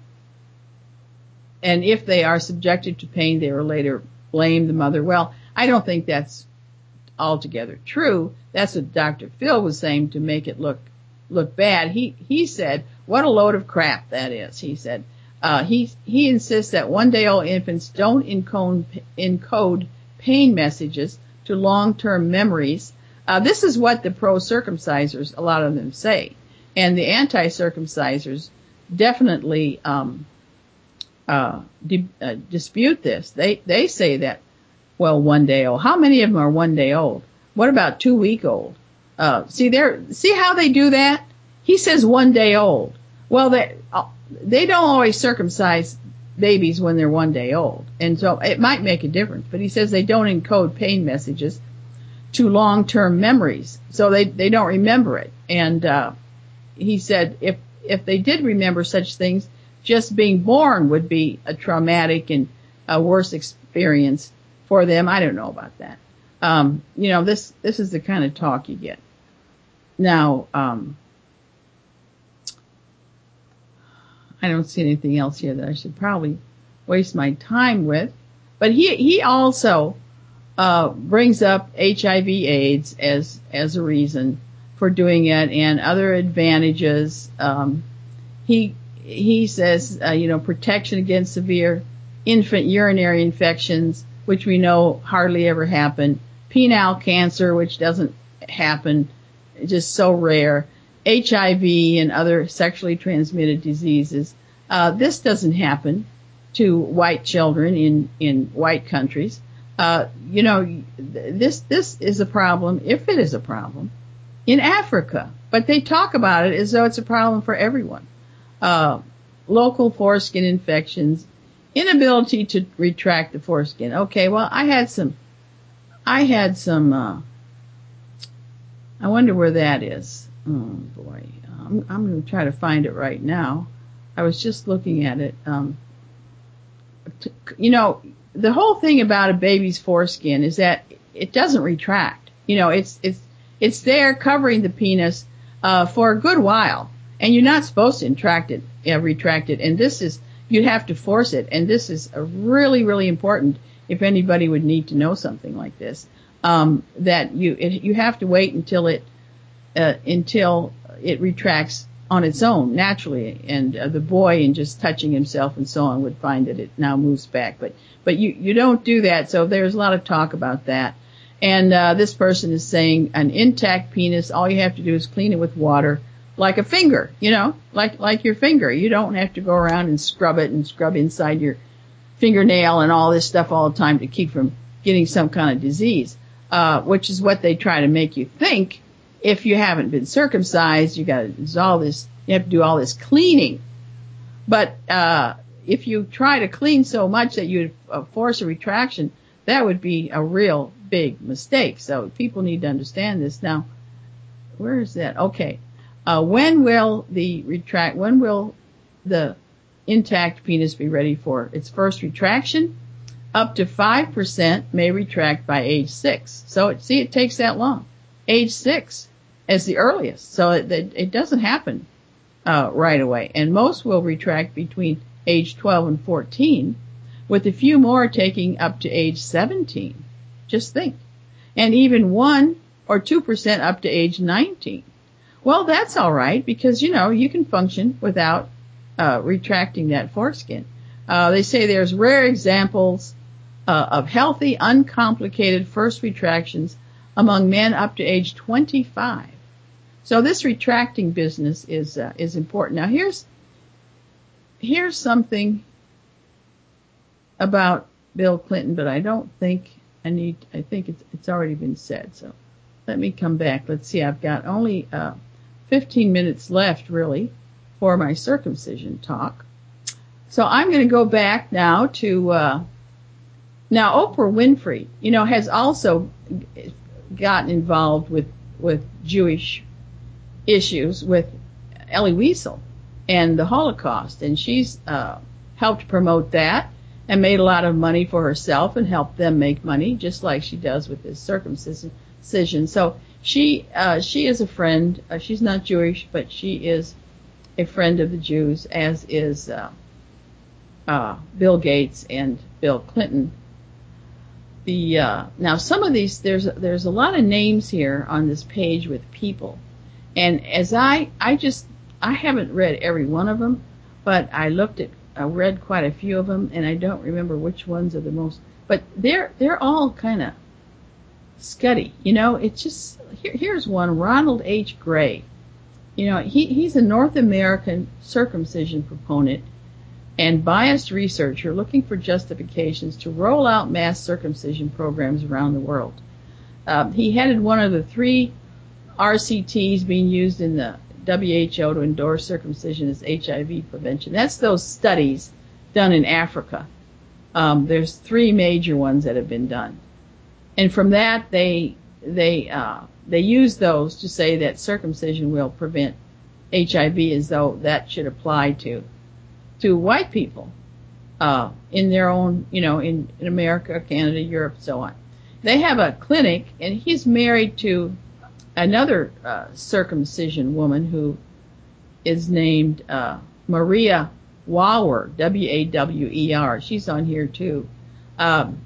and if they are subjected to pain, they will later blame the mother. Well, I don't think that's altogether true. That's what Doctor Phil was saying to make it look look bad. He he said, what a load of crap that is. He said uh, he he insists that one-day-old infants don't encode encode pain messages to long-term memories. Uh, this is what the pro-circumcisers, a lot of them say, and the anti-circumcisers definitely um, uh, di- uh, dispute this. They they say that, well, one day old. How many of them are one day old? What about two week old? Uh, see there, see how they do that? He says one day old. Well, they uh, they don't always circumcise babies when they're one day old, and so it might make a difference. But he says they don't encode pain messages to long-term memories, so they they don't remember it. And uh, he said if if they did remember such things, just being born would be a traumatic and a worse experience for them. I don't know about that. Um, you know, this this is the kind of talk you get. Now, um, I don't see anything else here that I should probably waste my time with. But he he also uh, brings up H I V AIDS as as a reason for doing it and other advantages. Um, he he says uh, you know protection against severe infant urinary infections, which we know hardly ever happen. Penile cancer, which doesn't happen, just so rare. H I V and other sexually transmitted diseases. Uh, this doesn't happen to white children in, in white countries. Uh, you know, this, this is a problem, if it is a problem, in Africa. But they talk about it as though it's a problem for everyone. Uh, local foreskin infections, inability to retract the foreskin. Okay, well, I had some, I had some, uh, I wonder where that is. Oh boy, I'm, I'm going to try to find it right now. I was just looking at it. Um, t- you know, the whole thing about a baby's foreskin is that it doesn't retract. You know, it's it's it's there covering the penis uh, for a good while, and you're not supposed to retract it. Uh, retract it. And this is you'd have to force it. And this is a really, really important if anybody would need to know something like this, um, that you it, you have to wait until it uh, until it retracts on its own naturally, and uh, the boy, in just touching himself and so on, would find that it now moves back. But but you you don't do that. So there's a lot of talk about that. And uh, this person is saying an intact penis, all you have to do is clean it with water, like a finger, you know, like like your finger. You don't have to go around and scrub it and scrub inside your fingernail and all this stuff all the time to keep from getting some kind of disease, uh, which is what they try to make you think. If you haven't been circumcised, you got to do all this, you have to do all this cleaning. But uh, if you try to clean so much that you uh, force a retraction, that would be a real big mistake. So people need to understand this. Now, where is that? Okay. Uh, when will the retract, when will the intact penis be ready for its first retraction? Up to five percent may retract by age six. So it, see, it takes that long. Age six is the earliest. So it, it, it doesn't happen uh, right away. And most will retract between age twelve and fourteen, with a few more taking up to age seventeen. Just think. And even one or two percent up to age nineteen. Well, that's all right, because, you know, you can function without uh, retracting that foreskin. Uh, they say there's rare examples uh, of healthy, uncomplicated first retractions among men up to age twenty-five. So this retracting business is uh, is important. Now, here's here's something about Bill Clinton, but I don't think I need. I think it's it's already been said. So let me come back. Let's see. I've got only uh, fifteen minutes left, really, for my circumcision talk. So I'm going to go back now to uh, now Oprah Winfrey. You know, has also gotten involved with with Jewish issues with Elie Wiesel and the Holocaust, and she's uh, helped promote that and made a lot of money for herself and helped them make money, just like she does with this circumcision. So she uh, she is a friend. Uh, she's not Jewish, but she is a friend of the Jews, as is uh, uh, Bill Gates and Bill Clinton. The uh, now some of these there's there's a lot of names here on this page with people, and as I I just I haven't read every one of them, but I looked at I read quite a few of them, and I don't remember which ones are the most. But they're they're all kind of scuddy, you know. It's just here, here's one, Ronald H. Gray. You know, he he's a North American circumcision proponent and biased researcher looking for justifications to roll out mass circumcision programs around the world. Uh, he headed one of the three R C Ts being used in the W H O to endorse circumcision as H I V prevention. That's those studies done in Africa. Um, there's three major ones that have been done, and from that they they uh, they use those to say that circumcision will prevent H I V, as though that should apply to to white people uh, in their own, you know, in, in America, Canada, Europe, so on. They have a clinic, and he's married to another uh, circumcision woman who is named uh, Maria Wawer, W A W E R. She's on here too. Um,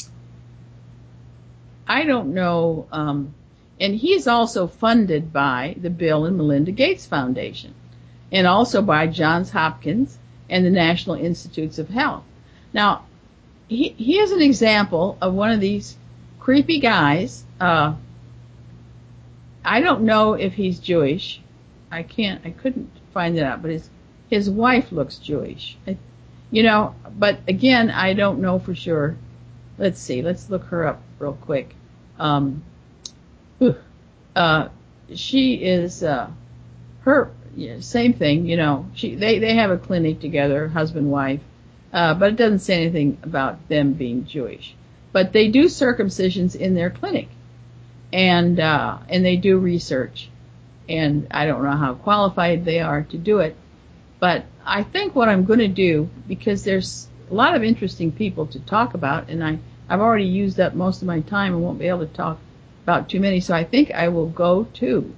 I don't know, um, and he's also funded by the Bill and Melinda Gates Foundation, and also by Johns Hopkins and the National Institutes of Health. Now, he, he is an example of one of these creepy guys. Uh, I don't know if he's Jewish. I can't, I couldn't find it out, but his, his wife looks Jewish. I, you know, but again, I don't know for sure. Let's see, let's look her up real quick. Um, uh, she is, uh, her, yeah, same thing, you know, she, they, they have a clinic together, husband, wife, uh, but it doesn't say anything about them being Jewish. But they do circumcisions in their clinic, and, uh, and they do research, and I don't know how qualified they are to do it, but I think what I'm going to do, because there's a lot of interesting people to talk about, and I, I've already used up most of my time and won't be able to talk about too many, so I think I will go to,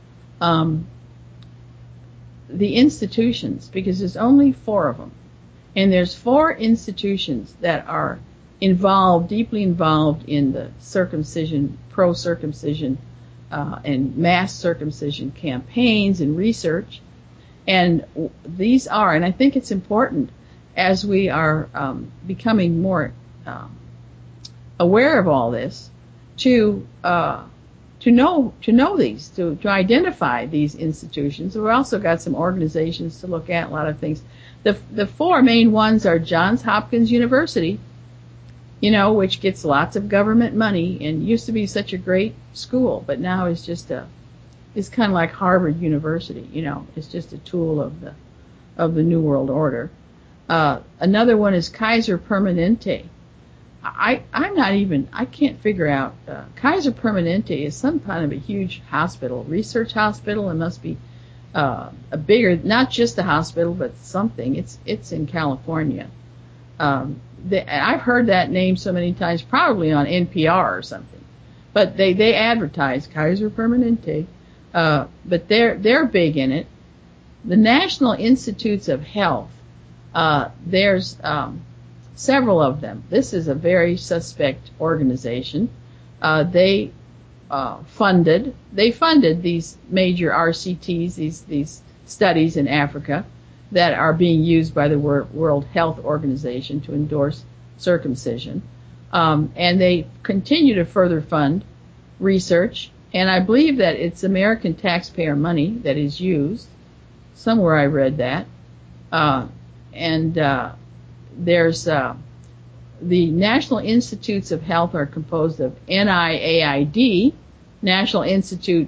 um, the institutions, because there's only four of them. And there's four institutions that are involved, deeply involved in the circumcision, pro-circumcision, uh, and mass circumcision campaigns and research. And these are, and I think it's important as we are um, becoming more uh, aware of all this, to uh, to know to know these, to, to identify these institutions. We've also got some organizations to look at, a lot of things. The the four main ones are Johns Hopkins University, you know, which gets lots of government money and used to be such a great school, but now is just a it's kind of like Harvard University, you know, it's just a tool of the of the New World Order. Uh, another one is Kaiser Permanente. I, I'm not even, I can't figure out, uh, Kaiser Permanente is some kind of a huge hospital, research hospital. It must be uh, a bigger, not just a hospital, but something. It's it's in California. Um, they, I've heard that name so many times, probably on N P R or something. But they, they advertise Kaiser Permanente, uh, but they're they're big in it. The National Institutes of Health, uh, there's um, several of them. This is a very suspect organization. Uh, they uh, funded they funded these major R C Ts, these these studies in Africa that are being used by the World Health Organization to endorse circumcision, um, and they continue to further fund research. And I believe that it's American taxpayer money that is used. Somewhere I read that, uh, and uh, there's uh, the National Institutes of Health are composed of N I A I D, National Institute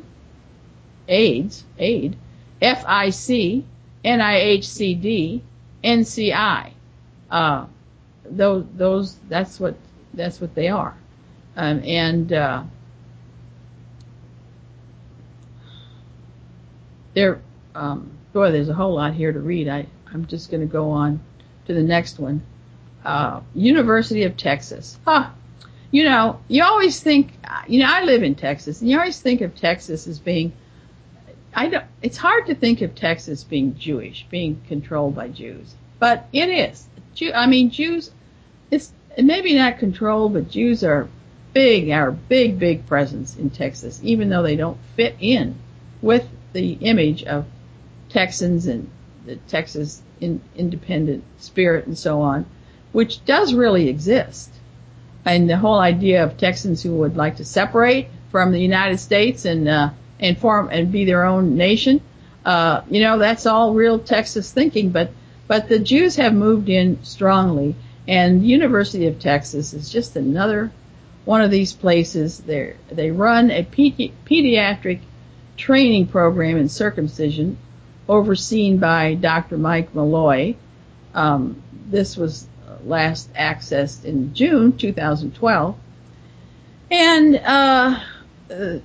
AIDS, AID, F I C, N I H C D, N C I. Uh, those, those, that's what, that's what they are. Um, and, uh, they're, um, boy, there's a whole lot here to read. I, I'm just going to go on to the next one. Uh, University of Texas. Huh. You know, you always think, you know, I live in Texas, and you always think of Texas as being, I don't, it's hard to think of Texas being Jewish, being controlled by Jews, but it is. Jew, I mean, Jews, it's maybe not controlled, but Jews are big, are a big, big presence in Texas, even though they don't fit in with the image of Texans and the Texas in, independent spirit and so on, which does really exist. And the whole idea of Texans who would like to separate from the United States and uh, and form and be their own nation, uh, you know, that's all real Texas thinking. But but the Jews have moved in strongly, and the University of Texas is just another one of these places. They they run a pedi- pediatric training program in circumcision, overseen by Doctor Mike Malloy. Um, this was last accessed in June two thousand twelve, and uh, uh,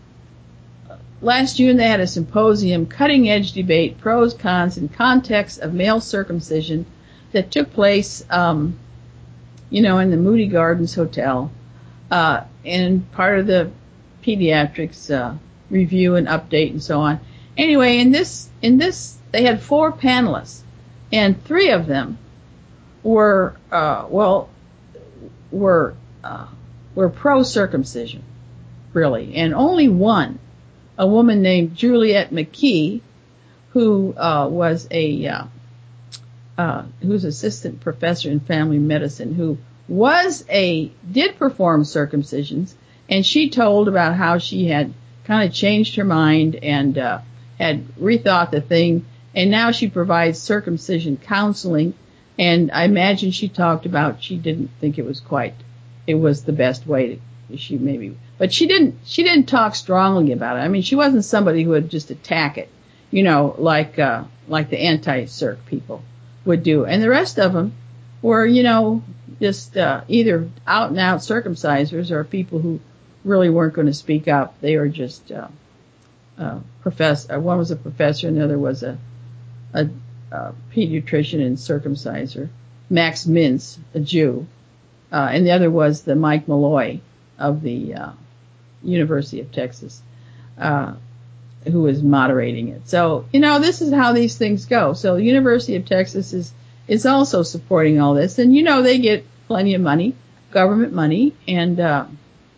last June they had a symposium, Cutting Edge Debate, Pros, Cons, and Context of Male Circumcision, that took place, um, you know, in the Moody Gardens Hotel, uh, and part of the pediatrics uh, review and update and so on. Anyway, in this, in this, they had four panelists, and three of them were, uh, well, were, uh, were pro-circumcision, really, and only one, a woman named Juliet McKee, who, uh, was a, uh, uh, who's assistant professor in family medicine, who was a, did perform circumcisions, and she told about how she had kind of changed her mind and, uh, had rethought the thing, and now she provides circumcision counseling. And I imagine she talked about she didn't think it was quite, it was the best way to, she maybe, but she didn't, she didn't talk strongly about it. I mean, she wasn't somebody who would just attack it, you know, like, uh, like the anti-circ people would do. And the rest of them were, you know, just, uh, either out and out circumcisers or people who really weren't going to speak up. They were just, uh, uh, professor, one was a professor and the other was a, a, Uh, pediatrician and circumciser, Max Mintz, a Jew, uh, and the other was the Mike Malloy of the uh, University of Texas, uh, who was moderating it. So, you know, this is how these things go. So the University of Texas is is also supporting all this. And, you know, they get plenty of money, government money, and, uh,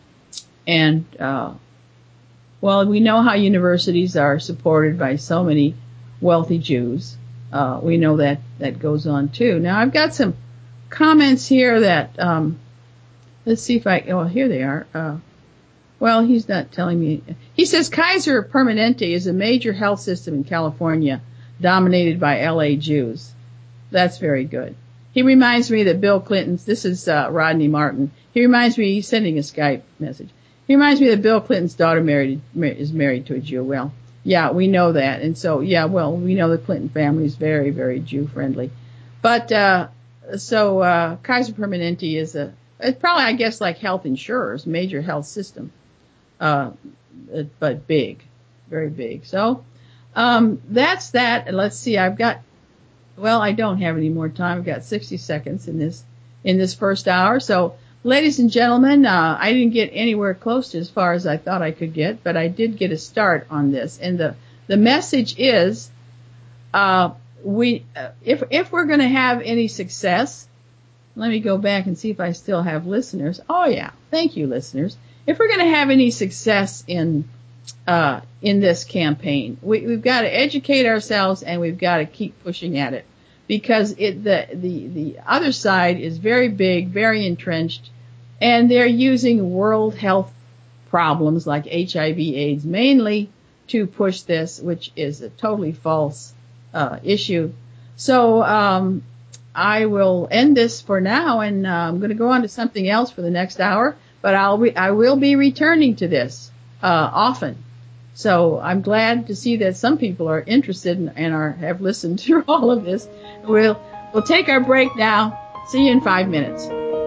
and, uh, well, we know how universities are supported by so many wealthy Jews. Uh, we know that that goes on too. Now, I've got some comments here that, um, let's see if I, oh, here they are. Uh, well, he's not telling me. He says Kaiser Permanente is a major health system in California dominated by L A Jews. That's very good. He reminds me that Bill Clinton's, this is uh, Rodney Martin. He reminds me, he's sending a Skype message. He reminds me that Bill Clinton's daughter married, is married to a Jew. Well, yeah, we know that. And so, yeah, well, we know the Clinton family is very, very Jew friendly. But, uh, so, uh, Kaiser Permanente is a, it's probably, I guess, like health insurers, major health system. Uh, but big, very big. So, um, that's that. And let's see, I've got, well, I don't have any more time. I've got sixty seconds in this, in this first hour. So, ladies and gentlemen, uh, I didn't get anywhere close to as far as I thought I could get, but I did get a start on this. And the, the message is, uh, we, uh, if, if we're going to have any success, let me go back and see if I still have listeners. Oh yeah. Thank you, listeners. If we're going to have any success in, uh, in this campaign, we, we've got to educate ourselves and we've got to keep pushing at it. Because it, the, the, the other side is very big, very entrenched, and they're using world health problems like H I V AIDS mainly to push this, which is a totally false, uh, issue. So, um, I will end this for now, and uh, I'm going to go on to something else for the next hour, but I'll re- I will be returning to this, uh, often. So I'm glad to see that some people are interested and, and are have listened to all of this. We'll we'll take our break now. See you in five minutes.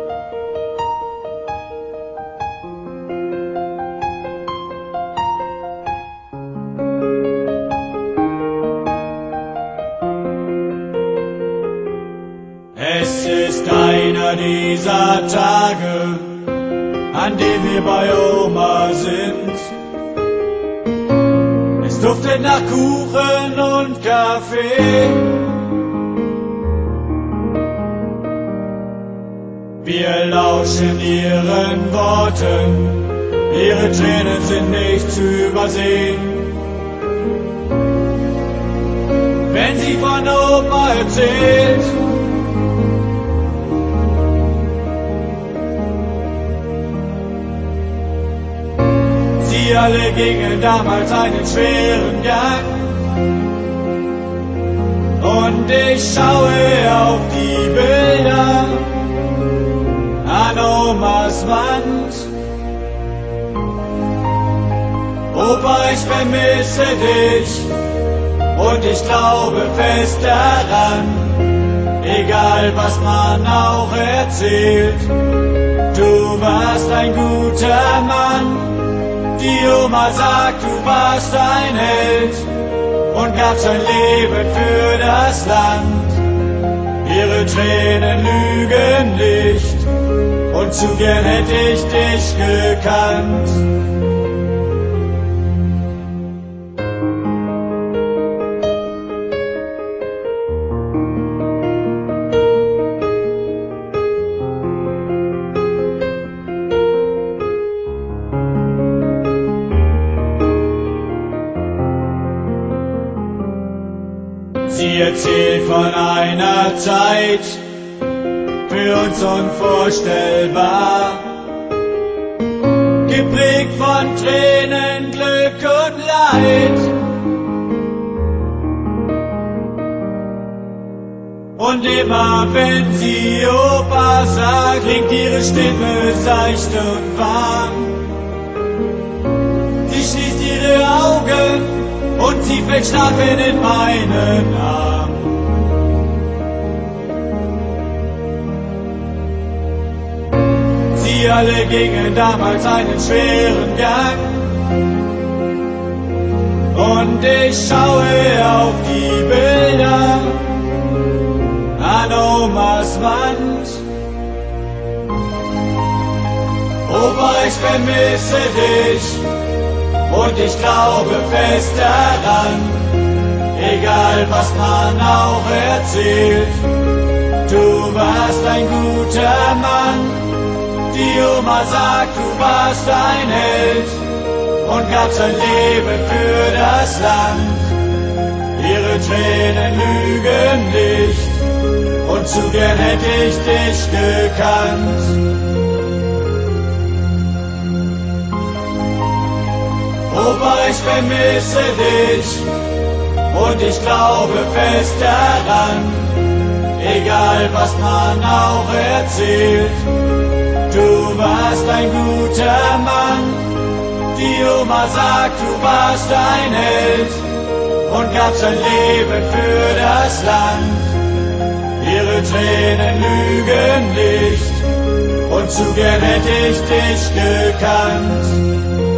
Es ist einer dieser Tage, an dem wir bei Oma sind. Es duftet nach Kuchen und Kaffee. Wir lauschen ihren Worten, ihre Tränen sind nicht zu übersehen. Wenn sie von Oma erzählt, sie alle gingen damals einen schweren Gang. Und ich schaue auf die Bilder an Omas Wand. Opa, ich vermisse dich und ich glaube fest daran, egal was man auch erzählt, du warst ein guter Mann. Die Oma sagt, du warst ein Held und gabst dein Leben für das Land. Ihre Tränen lügen nicht und zu gern hätte ich dich gekannt. Sie erzählt von einer Zeit, für uns unvorstellbar, geprägt von Tränen, Glück und Leid. Und immer wenn sie Opa sagt, klingt ihre Stimme seicht und warm. Sie schließt ihre Augen und sie fällt schlafen in meinen Arm. Sie alle gingen damals einen schweren Gang. Und ich schaue auf die Bilder an Omas Wand. Opa, ich vermisse dich und ich glaube fest daran, egal was man auch erzählt, Du warst ein guter Mann, die Oma sagt, du warst ein Held und gab sein Leben für das Land. Ihre Tränen lügen nicht und zu gern hätte ich dich gekannt. Opa, ich vermisse dich und ich glaube fest daran, egal was man auch erzählt. Du warst ein guter Mann, die Oma sagt, du warst ein Held und gab sein Leben für das Land. Ihre Tränen lügen nicht und zu gern hätte ich dich gekannt.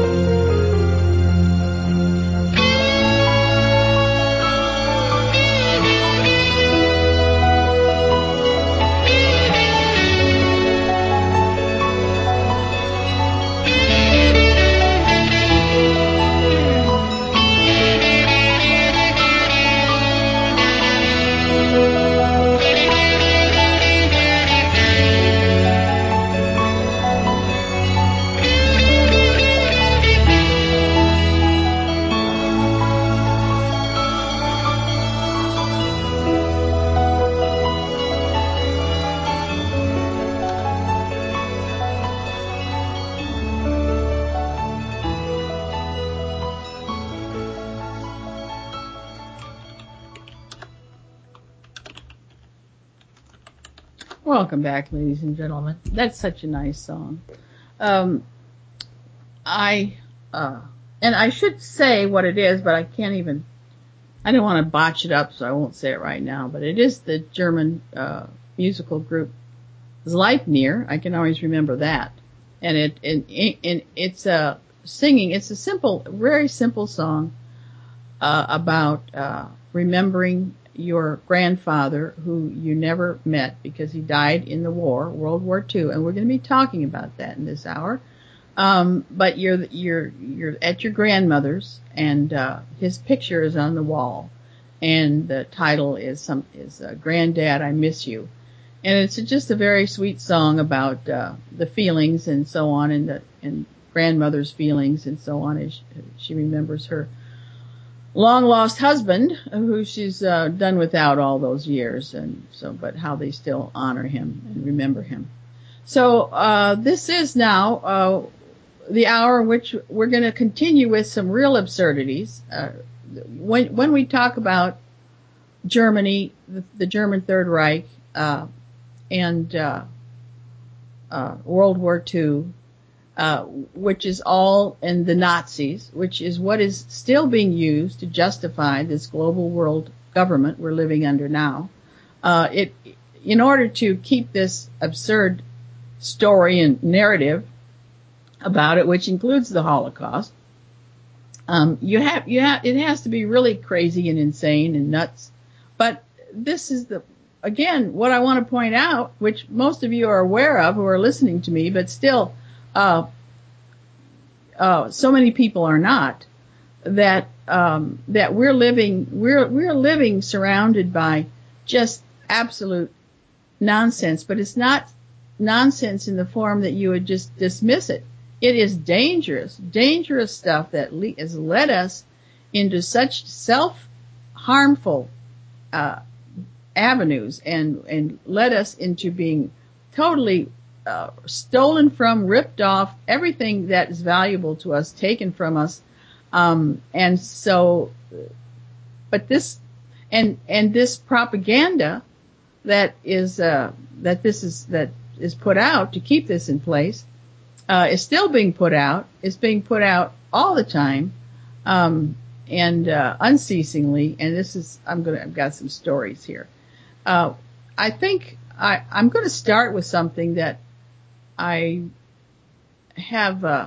Welcome back, ladies and gentlemen. That's such a nice song. Um, I, uh, and I should say what it is, but I can't even, I don't want to botch it up, so I won't say it right now, but it is the German, uh, musical group Sleipnir. I can always remember that. And it, and, and it's a singing, it's a simple, very simple song, uh, about, uh, remembering your grandfather who you never met because he died in the war, World War Two, and we're going to be talking about that in this hour. Um, but you're, you're, you're at your grandmother's and, uh, his picture is on the wall and the title is some, is, uh, Granddad, I Miss You. And it's just a very sweet song about, uh, the feelings and so on and the, and grandmother's feelings and so on as she remembers her long lost husband who she's uh, done without all those years, and so but how they still honor him and remember him. So uh this is now uh the hour in which we're going to continue with some real absurdities. Uh when when we talk about Germany, the, the German Third Reich, uh and uh uh World War Two, Uh, which is all, and the Nazis, which is what is still being used to justify this global world government we're living under now. Uh, it, in order to keep this absurd story and narrative about it, which includes the Holocaust, um, you have, you have, it has to be really crazy and insane and nuts. But this is the, again, what I want to point out, which most of you are aware of who are listening to me, but still, Uh, uh, so many people are not, that, um, that we're living, we're, we're living surrounded by just absolute nonsense, but it's not nonsense in the form that you would just dismiss it. It is dangerous, dangerous stuff that le- has led us into such self-harmful, uh, avenues and, and led us into being totally Uh, stolen from, ripped off, everything that is valuable to us, taken from us. Um, and so, but this, and, and this propaganda that is, uh, that this is, that is put out to keep this in place, uh, is still being put out. It's being put out all the time, um, and, uh, unceasingly. And this is, I'm gonna, I've got some stories here. Uh, I think I, I'm gonna start with something that I have, uh,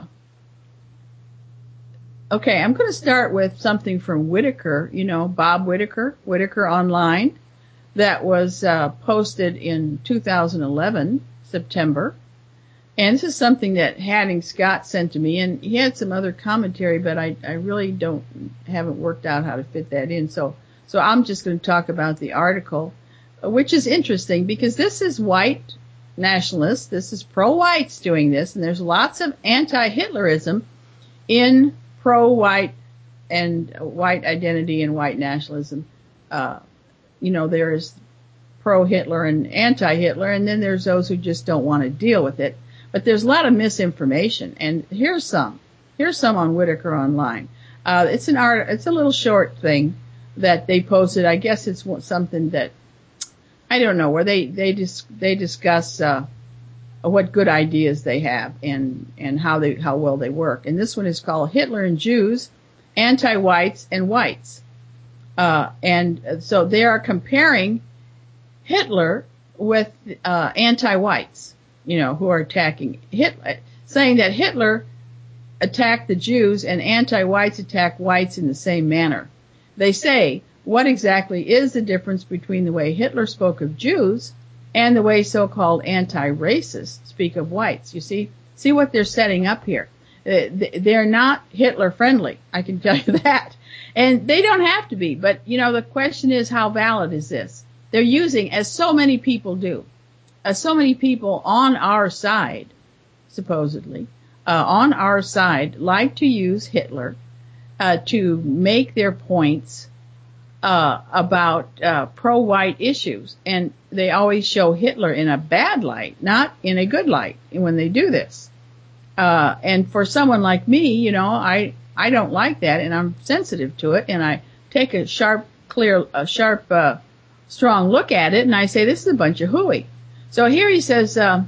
okay, I'm going to start with something from Whitaker, you know, Bob Whitaker, Whitaker Online, that was, uh, posted in two thousand eleven, September. And this is something that Hadding Scott sent to me, and he had some other commentary, but I, I really don't, haven't worked out how to fit that in. So, so I'm just going to talk about the article, which is interesting because this is white nationalists, this is pro-whites doing this, and there's lots of anti-Hitlerism in pro-white and white identity and white nationalism. Uh, you know, there's pro-Hitler and anti-Hitler, and then there's those who just don't want to deal with it. But there's a lot of misinformation, and here's some. Here's some on Whitaker Online. Uh, it's an art, it's a little short thing that they posted. I guess it's something that, I don't know, where they, they dis, they discuss, uh, what good ideas they have and, and how they, how well they work. And this one is called Hitler and Jews, Anti-Whites and Whites. Uh, and so they are comparing Hitler with, uh, anti-whites, you know, who are attacking Hitler, saying that Hitler attacked the Jews and anti-whites attack whites in the same manner. They say, what exactly is the difference between the way Hitler spoke of Jews and the way so-called anti-racists speak of whites? You see, see what they're setting up here. They're not Hitler friendly, I can tell you that. And they don't have to be, but you know, the question is, how valid is this? They're using, as so many people do, as so many people on our side, supposedly, uh, on our side, like to use Hitler uh, to make their points uh, about uh, pro-white issues. And they always show Hitler in a bad light, not in a good light when they do this. Uh, and for someone like me, you know, I, I don't like that, and I'm sensitive to it, and I take a sharp, clear, a sharp, uh, strong look at it, and I say, this is a bunch of hooey. So here he says, uh,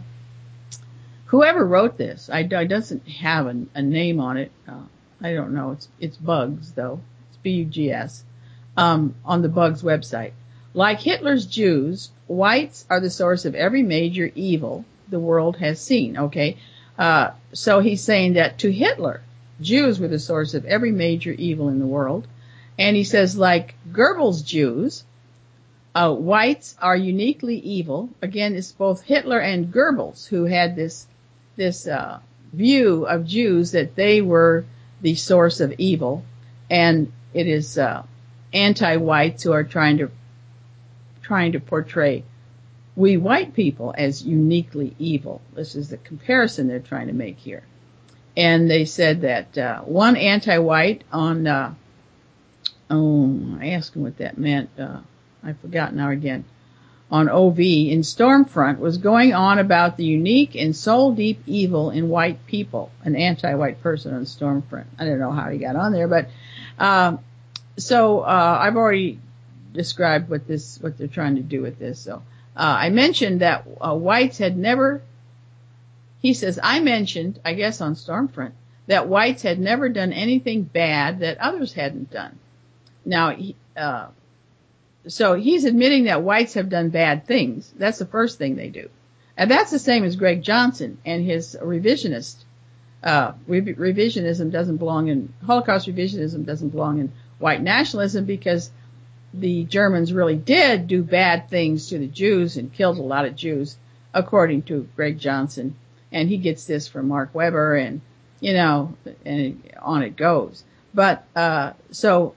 whoever wrote this, I, I doesn't have a, a name on it. Uh, I don't know. It's, it's Bugs, though. It's B U G S, um, on the Bugs website. Like Hitler's Jews, whites are the source of every major evil the world has seen, okay? Uh, so he's saying that to Hitler, Jews were the source of every major evil in the world. And he says, like Goebbels' Jews, uh, whites are uniquely evil. Again, it's both Hitler and Goebbels who had this, this, uh, view of Jews that they were the source of evil. And it is, uh, anti-whites who are trying to, trying to portray we white people as uniquely evil. This is the comparison they're trying to make here. And they said that uh, one anti-white on, uh, oh, I asked him what that meant. Uh, I forgot now again. On O V in Stormfront was going on about the unique and soul-deep evil in white people. An anti-white person on Stormfront. I don't know how he got on there, but uh, so uh, I've already described what this, what they're trying to do with this. So. Uh, I mentioned that uh, whites had never, he says, I mentioned, I guess on Stormfront, that whites had never done anything bad that others hadn't done. Now, he, uh, so he's admitting that whites have done bad things. That's the first thing they do. And that's the same as Greg Johnson and his revisionist, uh, re- revisionism doesn't belong in, Holocaust revisionism doesn't belong in white nationalism because the Germans really did do bad things to the Jews and killed a lot of Jews, according to Greg Johnson. And he gets this from Mark Weber and, you know, and on it goes. But, uh, so,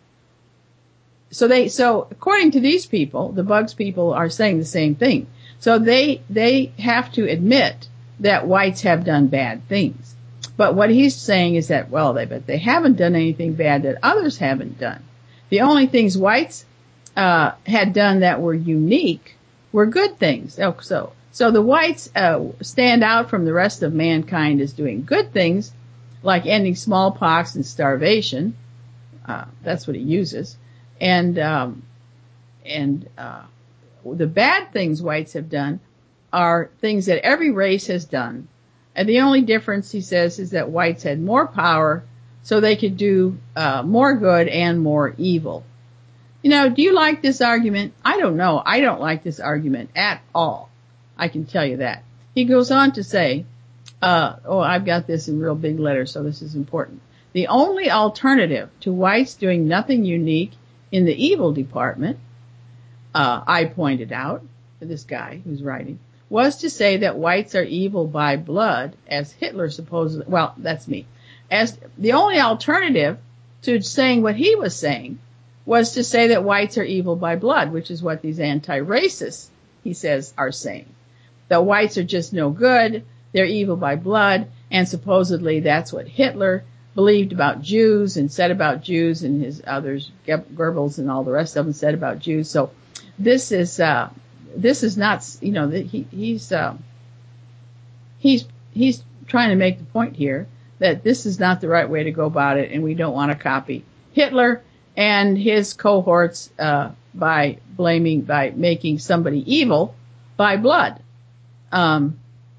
so they, so according to these people, the Bugs people are saying the same thing. So they, they have to admit that whites have done bad things. But what he's saying is that, well, they, but they haven't done anything bad that others haven't done. The only things whites uh, had done that were unique were good things. Oh, so, so the whites uh, stand out from the rest of mankind as doing good things, like ending smallpox and starvation. Uh, that's what he uses, and um, and uh, the bad things whites have done are things that every race has done, and the only difference, he says, is that whites had more power. So they could do uh, more good and more evil. You know, do you like this argument? I don't know. I don't like this argument at all. I can tell you that. He goes on to say, uh, oh, I've got this in real big letters, so this is important. The only alternative to whites doing nothing unique in the evil department, uh, I pointed out to this guy who's writing, was to say that whites are evil by blood, as Hitler supposedly, well, that's me. As the only alternative to saying what he was saying was to say that whites are evil by blood, which is what these anti-racists, he says, are saying. The whites are just no good, they're evil by blood, and supposedly that's what Hitler believed about Jews and said about Jews, and his others, Goebbels and all the rest of them said about Jews. So this is, uh, this is not, you know, he, he's, uh, he's, he's trying to make the point here that this is not the right way to go about it, and we don't want to copy Hitler and his cohorts, uh, by blaming, by making somebody evil by blood. Um,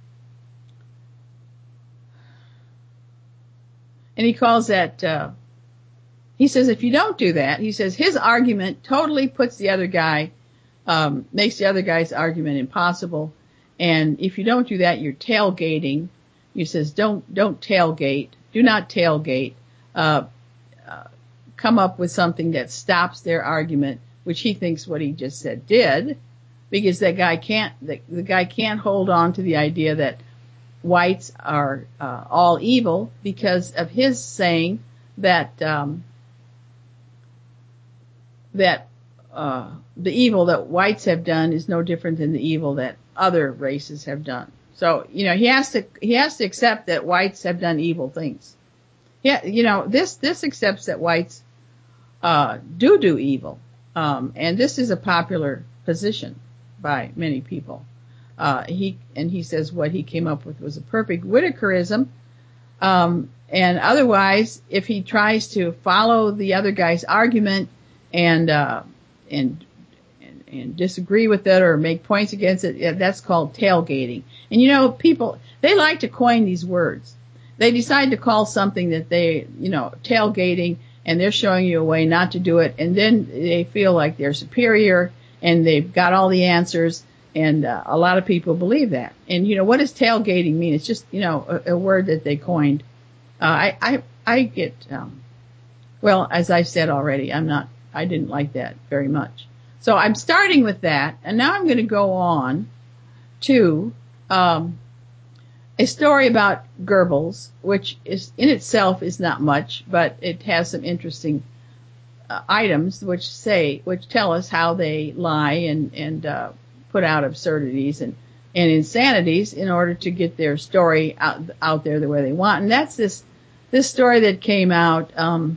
and he calls that, uh, he says if you don't do that, he says his argument totally puts the other guy, um, makes the other guy's argument impossible. And if you don't do that, you're tailgating. He says don't, don't tailgate. Do not tailgate. Uh, uh, come up with something that stops their argument, which he thinks what he just said did, because that guy can't, the, the guy can't hold on to the idea that whites are uh, all evil because of his saying that um, that uh, the evil that whites have done is no different than the evil that other races have done. So, you know, he has to he has to accept that whites have done evil things. Yeah, you know, this this accepts that whites uh, do do evil, um, and this is a popular position by many people. Uh, he and he says what he came up with was a perfect Whitakerism. Um, and otherwise, if he tries to follow the other guy's argument and uh, and, and and disagree with it or make points against it, yeah, that's called tailgating. And you know, people, they like to coin these words. They decide to call something that they, you know, tailgating, and they're showing you a way not to do it, and then they feel like they're superior and they've got all the answers. And uh, a lot of people believe that. And, you know, what does tailgating mean? It's just, you know, a, a word that they coined. Uh, I, I, I get, um, well, as I said already, I'm not, I didn't like that very much. So I'm starting with that. And now I'm going to go on to, um, a story about Goebbels, which is in itself is not much, but it has some interesting uh, items which say, which tell us how they lie and, and, uh, put out absurdities and, and insanities in order to get their story out, out there the way they want. And that's this, this story that came out, um,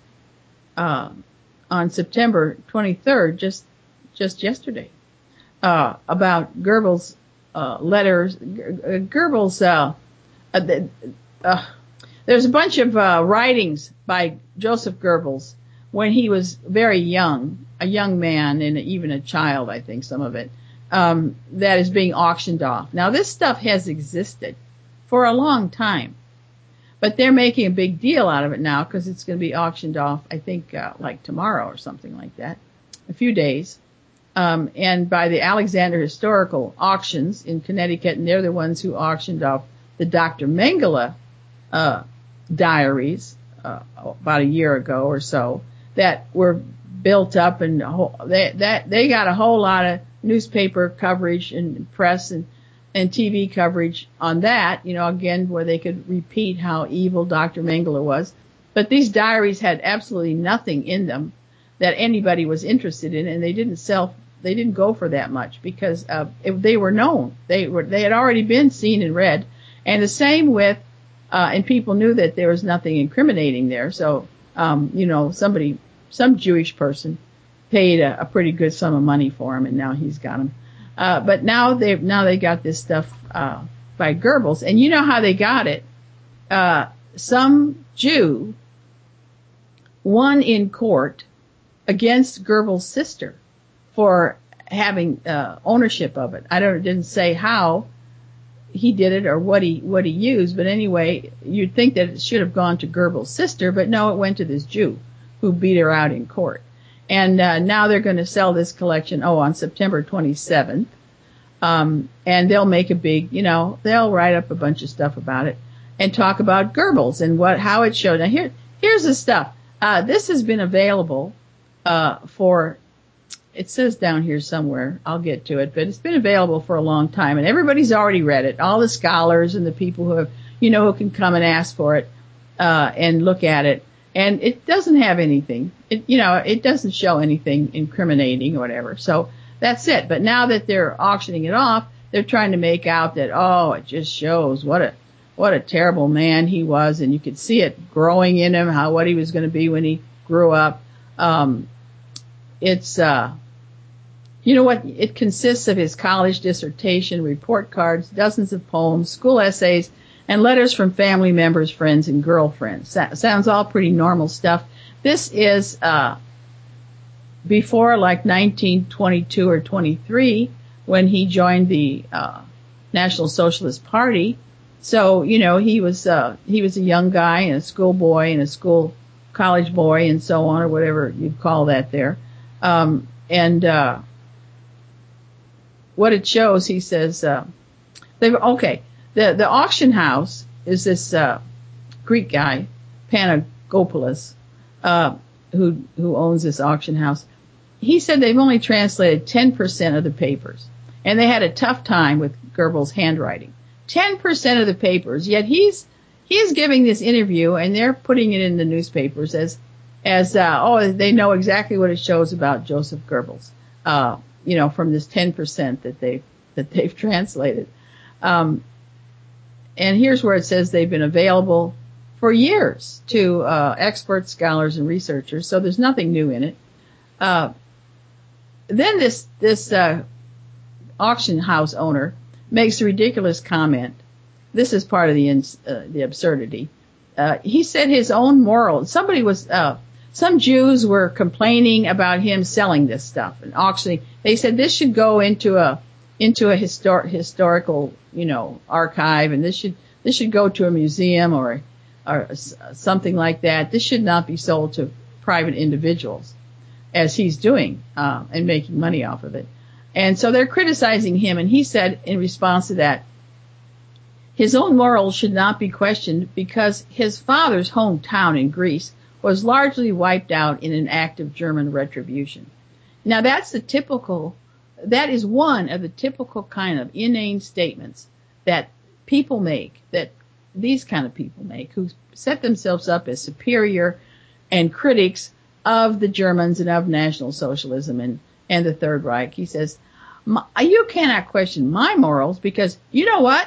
uh, on September twenty-third, just, just yesterday, uh, about Goebbels, uh, letters, Goebbels, uh, uh, uh, there's a bunch of, uh, writings by Joseph Goebbels when he was very young, a young man and even a child, I think, some of it. Um, that is being auctioned off. Now, this stuff has existed for a long time, but they're making a big deal out of it now because it's going to be auctioned off, I think, uh, like tomorrow or something like that, a few days, um, and by the Alexander Historical Auctions in Connecticut, and they're the ones who auctioned off the Doctor Mengele uh, diaries uh, about a year ago or so that were built up, and they, that they got a whole lot of newspaper coverage and press and, and T V coverage on that, you know, again, where they could repeat how evil Doctor Mengele was. But these diaries had absolutely nothing in them that anybody was interested in, and they didn't sell, they didn't go for that much because uh, it, they were known. They were, they had already been seen and read. And the same with, uh, and people knew that there was nothing incriminating there. So, um, you know, somebody, some Jewish person paid a, a pretty good sum of money for him, and now he's got him. Uh, but now they've, now they got this stuff, uh, by Goebbels. And you know how they got it? Uh, some Jew won in court against Goebbels' sister for having, uh, ownership of it. I don't, it didn't say how he did it or what he, what he used, but anyway, you'd think that it should have gone to Goebbels' sister, but no, it went to this Jew who beat her out in court. And uh, now they're going to sell this collection, oh, on September twenty-seventh. Um, and they'll make a big, you know, they'll write up a bunch of stuff about it and talk about Goebbels and what, how it showed. Now here, here's the stuff. Uh, this has been available, uh, for, it says down here somewhere, I'll get to it, but it's been available for a long time and everybody's already read it. All the scholars and the people who have, you know, who can come and ask for it, uh, and look at it. And it doesn't have anything. It, you know, it doesn't show anything incriminating or whatever. So that's it. But now that they're auctioning it off, they're trying to make out that, oh, it just shows what a, what a terrible man he was. And you could see it growing in him, how, what he was going to be when he grew up. Um, it's, uh, you know what? It consists of his college dissertation, report cards, dozens of poems, school essays, and letters from family members, friends, and girlfriends. That sounds all pretty normal stuff. This is uh before like nineteen twenty-two or twenty-three when he joined the uh National Socialist Party. So, you know, he was uh he was a young guy and a schoolboy and a school college boy and so on, or whatever you'd call that there. Um and uh what it shows, he says, uh they've okay. The the auction house is this uh, Greek guy, Panagopoulos, uh, who who owns this auction house. He said they've only translated ten percent of the papers, and they had a tough time with Goebbels' handwriting. ten percent of the papers, yet he's he's giving this interview, and they're putting it in the newspapers as as uh, oh, they know exactly what it shows about Joseph Goebbels, uh, you know, from this ten percent that they that they've translated. Um, And here's where it says they've been available for years to uh, experts, scholars, and researchers. So there's nothing new in it. Uh, then this this uh, auction house owner makes a ridiculous comment. This is part of the uh, the absurdity. Uh, he said his own moral. Somebody was uh, some Jews were complaining about him selling this stuff and auctioning. They said this should go into a into a histor- historical, you know, archive, and this should this should go to a museum or or something like that. This should not be sold to private individuals, as he's doing, uh, and making money off of it. And so they're criticizing him, and he said in response to that, his own morals should not be questioned because his father's hometown in Greece was largely wiped out in an act of German retribution. Now that's the typical That is one of the typical kind of inane statements that people make, that these kind of people make, who set themselves up as superior and critics of the Germans and of National Socialism and, and the Third Reich. He says, you cannot question my morals because you know what?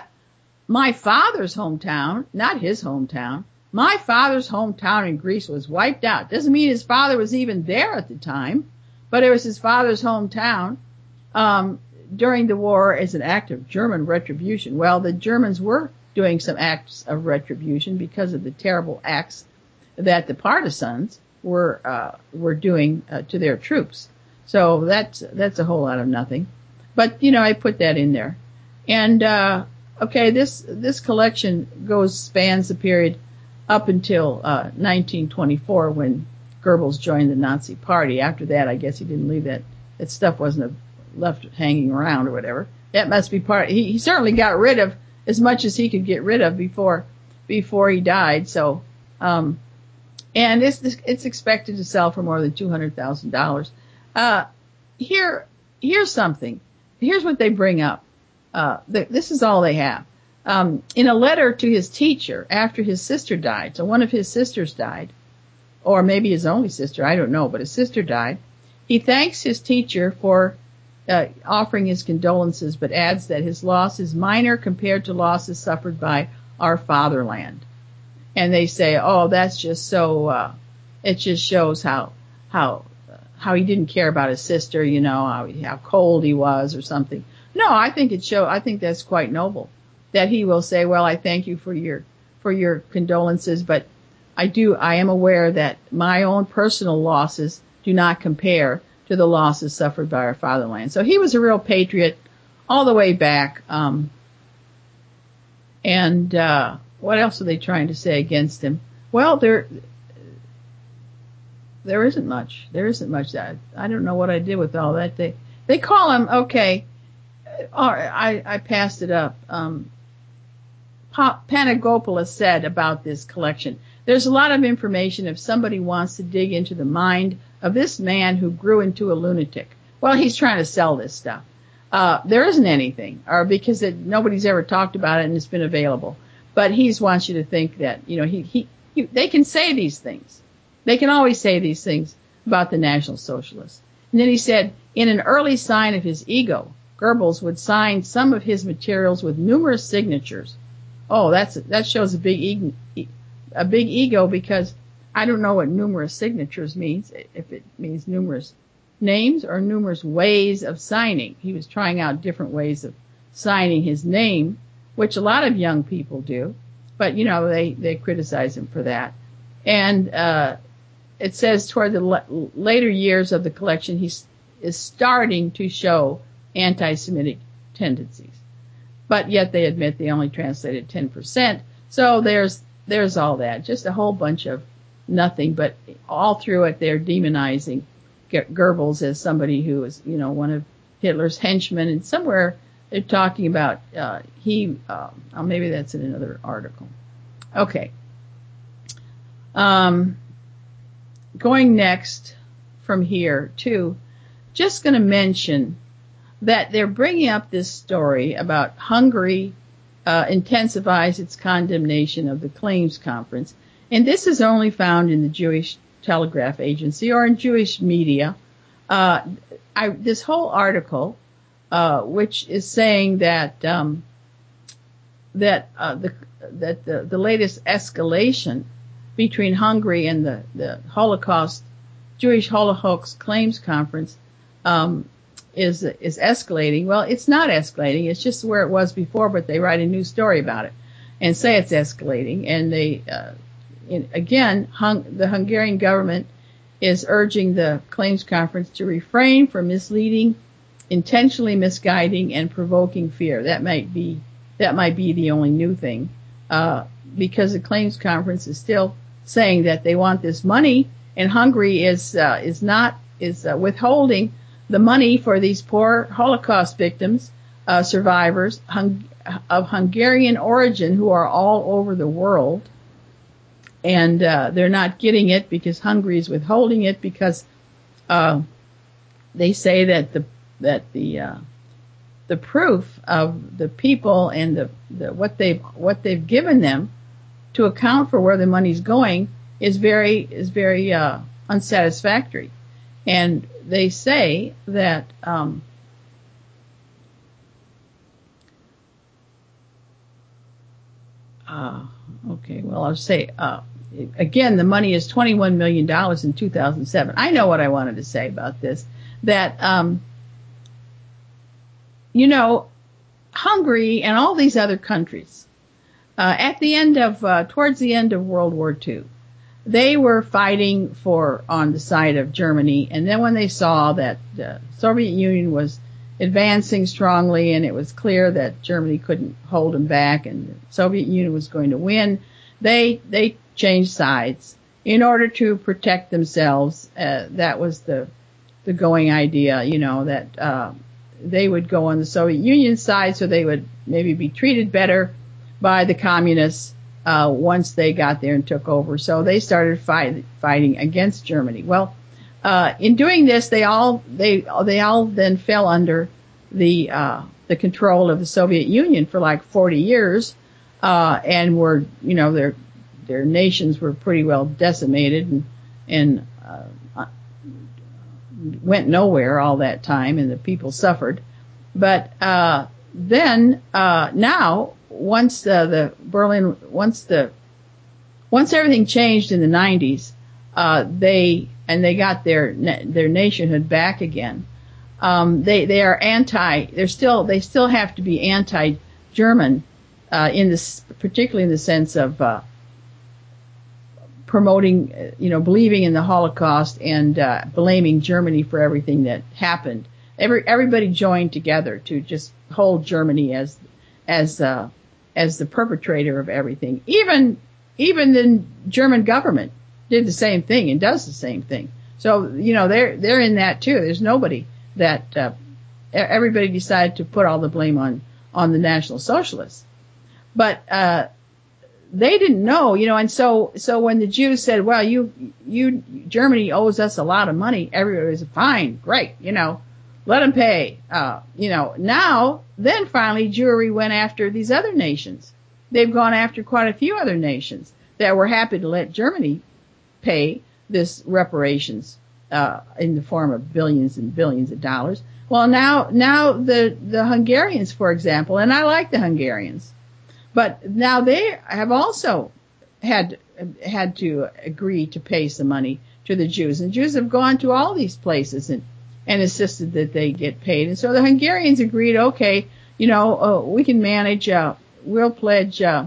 My father's hometown, not his hometown, my father's hometown in Greece was wiped out. Doesn't mean his father was even there at the time, but it was his father's hometown. Um, during the war as an act of German retribution. Well, the Germans were doing some acts of retribution because of the terrible acts that the partisans were uh, were doing uh, to their troops. So that's that's a whole lot of nothing. But you know, I put that in there. And uh, okay, this this collection goes spans the period up until uh, nineteen twenty-four when Goebbels joined the Nazi Party. After that, I guess he didn't leave that that stuff wasn't a left hanging around or whatever. That must be part. He, he certainly got rid of as much as he could get rid of before before he died. So, um, and it's it's expected to sell for more than two hundred thousand dollars. Uh, here here's something. Here's what they bring up. Uh, th- this is all they have. Um, in a letter to his teacher after his sister died. So one of his sisters died, or maybe his only sister. I don't know, but his sister died. He thanks his teacher for Uh, offering his condolences, but adds that his loss is minor compared to losses suffered by our fatherland. And they say, oh, that's just so, uh, it just shows how, how, uh, how he didn't care about his sister, you know, how, how cold he was or something. No, I think it show, I think that's quite noble that he will say, well, I thank you for your, for your condolences, but I do, I am aware that my own personal losses do not compare to the losses suffered by our fatherland. So he was a real patriot all the way back. Um, and uh, what else are they trying to say against him? Well, there there isn't much. There isn't much. That I don't know what I did with all that. They they call him okay. All right, I I passed it up. Um, pa- Panagopoulos said about this collection. There's a lot of information if somebody wants to dig into the mind of this man who grew into a lunatic. Well, he's trying to sell this stuff. Uh, there isn't anything, or because it, nobody's ever talked about it and it's been available. But he wants you to think that, you know, he, he, he, they can say these things. They can always say these things about the National Socialists. And then he said, in an early sign of his ego, Goebbels would sign some of his materials with numerous signatures. Oh, that's that shows a big ego, a big ego, because I don't know what numerous signatures means, if it means numerous names or numerous ways of signing. He was trying out different ways of signing his name, which a lot of young people do, but you know, they, they criticize him for that. And, uh, it says toward the l- later years of the collection, he is starting to show anti-Semitic tendencies. But yet they admit they only translated ten percent. So there's, there's all that. Just a whole bunch of nothing, but all through it they're demonizing Goebbels as somebody who is, you know, one of Hitler's henchmen. And somewhere they're talking about, uh, he, uh, oh, maybe that's in another article. Okay. Um, Going next from here to, just going to mention that they're bringing up this story about Hungary uh, intensifies its condemnation of the Claims Conference. And this is only found in the Jewish Telegraph Agency or in Jewish media. Uh, I, this whole article, uh, which is saying that um, that uh, the that the, the latest escalation between Hungary and the, the Holocaust, Jewish Holocaust Claims Conference, um, is, is escalating. Well, it's not escalating. It's just where it was before, but they write a new story about it and say it's escalating. And they, uh, in, again, hung, the Hungarian government is urging the Claims Conference to refrain from misleading, intentionally misguiding, and provoking fear. That might be, that might be the only new thing, uh, because the Claims Conference is still saying that they want this money, and Hungary is uh, is not is uh, withholding the money for these poor Holocaust victims, uh, survivors hung, of Hungarian origin who are all over the world, and uh, they're not getting it because Hungary is withholding it because uh, they say that the that the uh, the proof of the people and the, the what they've what they've given them to account for where the money's going is very is very uh, unsatisfactory, and they say that um, uh, okay, well I'll say uh, again the money is twenty-one million dollars in two thousand seven. I know what I wanted to say about this, that um, you know, Hungary and all these other countries. Uh, at the end of, uh, towards the end of World War Two, they were fighting for, on the side of Germany, and then when they saw that the Soviet Union was advancing strongly and it was clear that Germany couldn't hold them back and the Soviet Union was going to win, they, they changed sides in order to protect themselves. Uh, that was the, the going idea, you know, that, uh, they would go on the Soviet Union side so they would maybe be treated better by the communists uh, once they got there and took over. So they started fight, fighting against Germany. Well, uh, in doing this, they all they they all then fell under the uh, the control of the Soviet Union for like forty years, uh, and were you know their their nations were pretty well decimated and and uh, went nowhere all that time, and the people suffered. But uh, then uh, now. Once uh, the Berlin, once the, once everything changed in the nineties, uh, they and they got their their nationhood back again. Um, they they are anti. They're still they still have to be anti-German, uh, in this particularly in the sense of uh, promoting, you know, believing in the Holocaust and uh, blaming Germany for everything that happened. Every everybody joined together to just hold Germany as as uh, as the perpetrator of everything. Even, even the German government did the same thing and does the same thing. So, you know, they're, they're in that too. There's nobody that, uh, everybody decided to put all the blame on, on the National Socialists. But, uh, they didn't know, you know, and so, so when the Jews said, well, you, you, Germany owes us a lot of money, everybody was fine, great, you know, let them pay. Uh, you know, now, then finally Jewry went after these other nations. They've gone after quite a few other nations that were happy to let Germany pay this reparations uh, in the form of billions and billions of dollars. Well, now now the the Hungarians, for example, and I like the Hungarians, but now they have also had had to agree to pay some money to the Jews, and Jews have gone to all these places and and insisted that they get paid. And so the Hungarians agreed, okay, you know, uh, we can manage, uh, we'll pledge uh,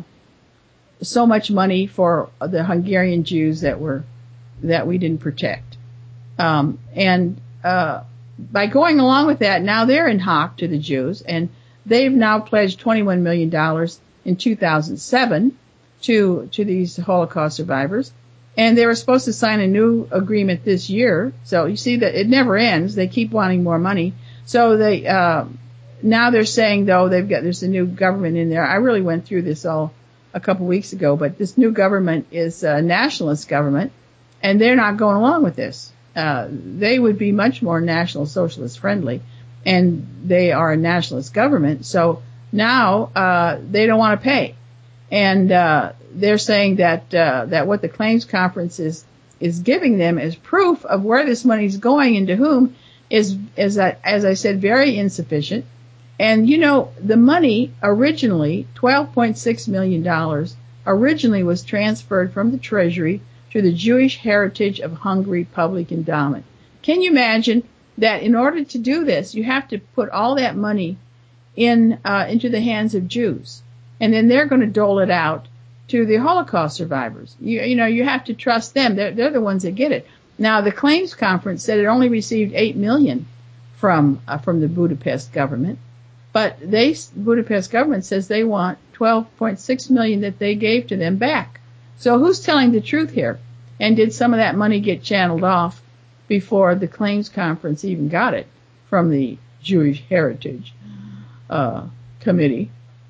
so much money for the Hungarian Jews that were that we didn't protect. Um, and uh, by going along with that, now they're in hock to the Jews, and they've now pledged twenty-one million dollars in two thousand seven to to these Holocaust survivors. And they were supposed to sign a new agreement this year. So you see that it never ends. They keep wanting more money. So they uh, now they're saying, though, they've got there's a new government in there. I really went through this all a couple weeks ago, but this new government is a nationalist government, and they're not going along with this. Uh, they would be much more National Socialist friendly, and they are a nationalist government. So now uh, they don't want to pay. And uh, they're saying that uh, that what the claims conference is is giving them as proof of where this money is going and to whom is is that, as I said, very insufficient. And you know, the money originally, twelve point six million dollars, originally was transferred from the Treasury to the Jewish Heritage of Hungary Public Endowment. Can you imagine that in order to do this, you have to put all that money in uh, into the hands of Jews? And then they're going to dole it out to the Holocaust survivors. You, you know, you have to trust them. They're, they're the ones that get it. Now, the claims conference said it only received eight million dollars from uh, from the Budapest government, but they Budapest government says they want twelve point six million dollars that they gave to them back. So who's telling the truth here? And did some of that money get channeled off before the claims conference even got it from the Jewish Heritage uh, Committee?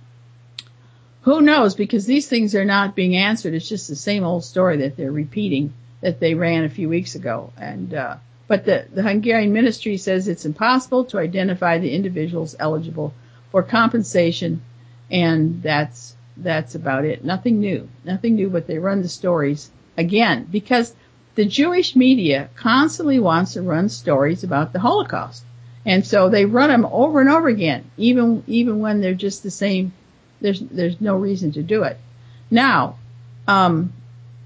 Who knows? Because these things are not being answered. It's just the same old story that they're repeating that they ran a few weeks ago. And uh, but the, the Hungarian ministry says it's impossible to identify the individuals eligible for compensation, and that's that's about it. Nothing new. Nothing new, but they run the stories again because the Jewish media constantly wants to run stories about the Holocaust. And so they run them over and over again, even even when they're just the same. There's there's no reason to do it. Now, um,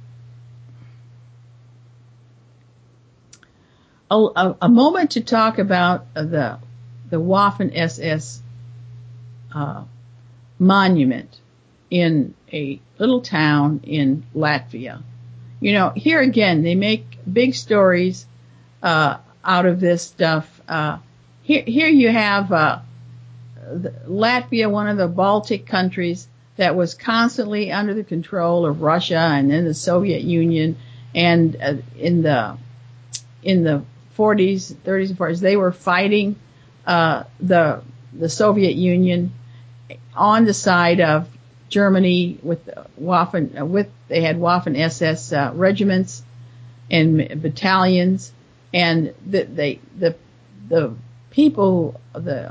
a, a, a moment to talk about the the Waffen S S uh, monument in a little town in Latvia. You know, here again they make big stories uh, out of this stuff. Uh, here here you have. Uh, Latvia, one of the Baltic countries that was constantly under the control of Russia and then the Soviet Union, and uh, in the in the forties, thirties, and forties, they were fighting uh, the the Soviet Union on the side of Germany with Waffen with they had Waffen S S uh, regiments and battalions, and the they the the people the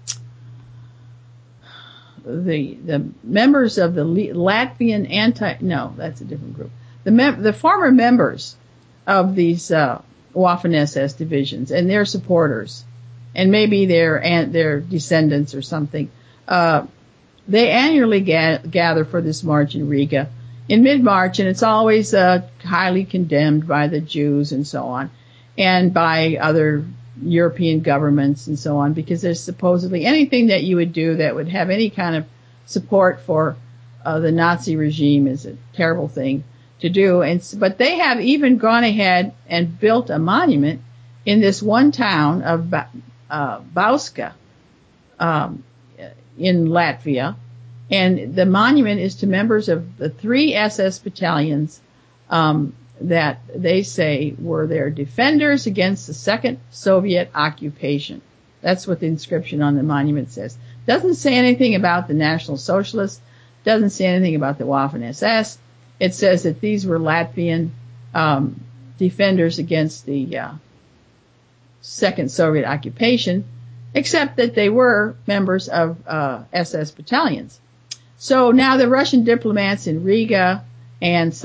The the members of the Latvian anti no that's a different group the mem- the former members of these uh, Waffen S S divisions and their supporters and maybe their and their descendants or something uh, they annually ga- gather for this march in Riga in mid-March, and it's always uh, highly condemned by the Jews and so on and by other European governments and so on, because there's supposedly anything that you would do that would have any kind of support for uh, the Nazi regime is a terrible thing to do. And but they have even gone ahead and built a monument in this one town of uh, Bauska um, in Latvia, and the monument is to members of the three S S battalions um, that they say were their defenders against the second Soviet occupation. That's what the inscription on the monument says. Doesn't say anything about the National Socialists, doesn't say anything about the Waffen S S. It says that these were Latvian um, defenders against the uh, second Soviet occupation, except that they were members of uh, S S battalions. So now the Russian diplomats in Riga and some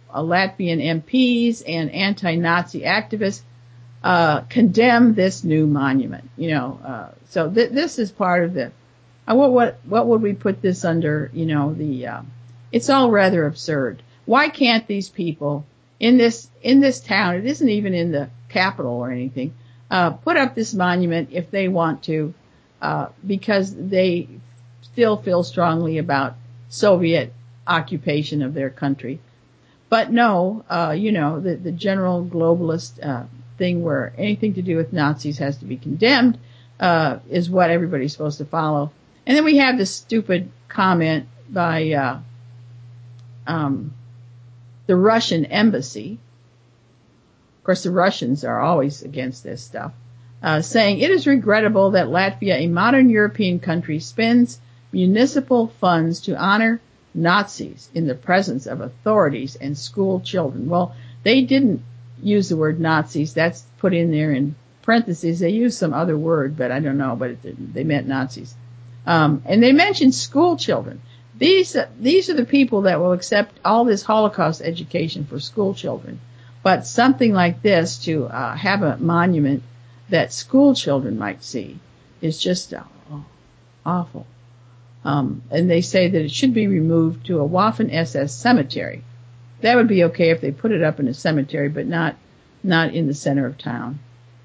uh, Latvian M Ps and anti-Nazi activists uh, condemn this new monument. You know, uh, so th- this is part of the. Uh, what what what would we put this under? You know, the. Uh, it's all rather absurd. Why can't these people in this in this town? It isn't even in the capital or anything. Uh, put up this monument if they want to, uh, because they still feel strongly about Soviet occupation of their country. But no, uh, you know, the, the general globalist uh, thing where anything to do with Nazis has to be condemned uh, is what everybody's supposed to follow. And then we have this stupid comment by uh, um, the Russian embassy. Of course, the Russians are always against this stuff, uh, saying it is regrettable that Latvia, a modern European country, spends municipal funds to honor Nazis in the presence of authorities and school children. Well, they didn't use the word Nazis. That's put in there in parentheses. They used some other word, but I don't know, but it, they meant Nazis. Um, and they mentioned school children. These, uh, these are the people that will accept all this Holocaust education for school children. But something like this, to uh, have a monument that school children might see, is just uh, awful. Um, and they say that it should be removed to a Waffen S S cemetery. That would be okay if they put it up in a cemetery, but not not in the center of town.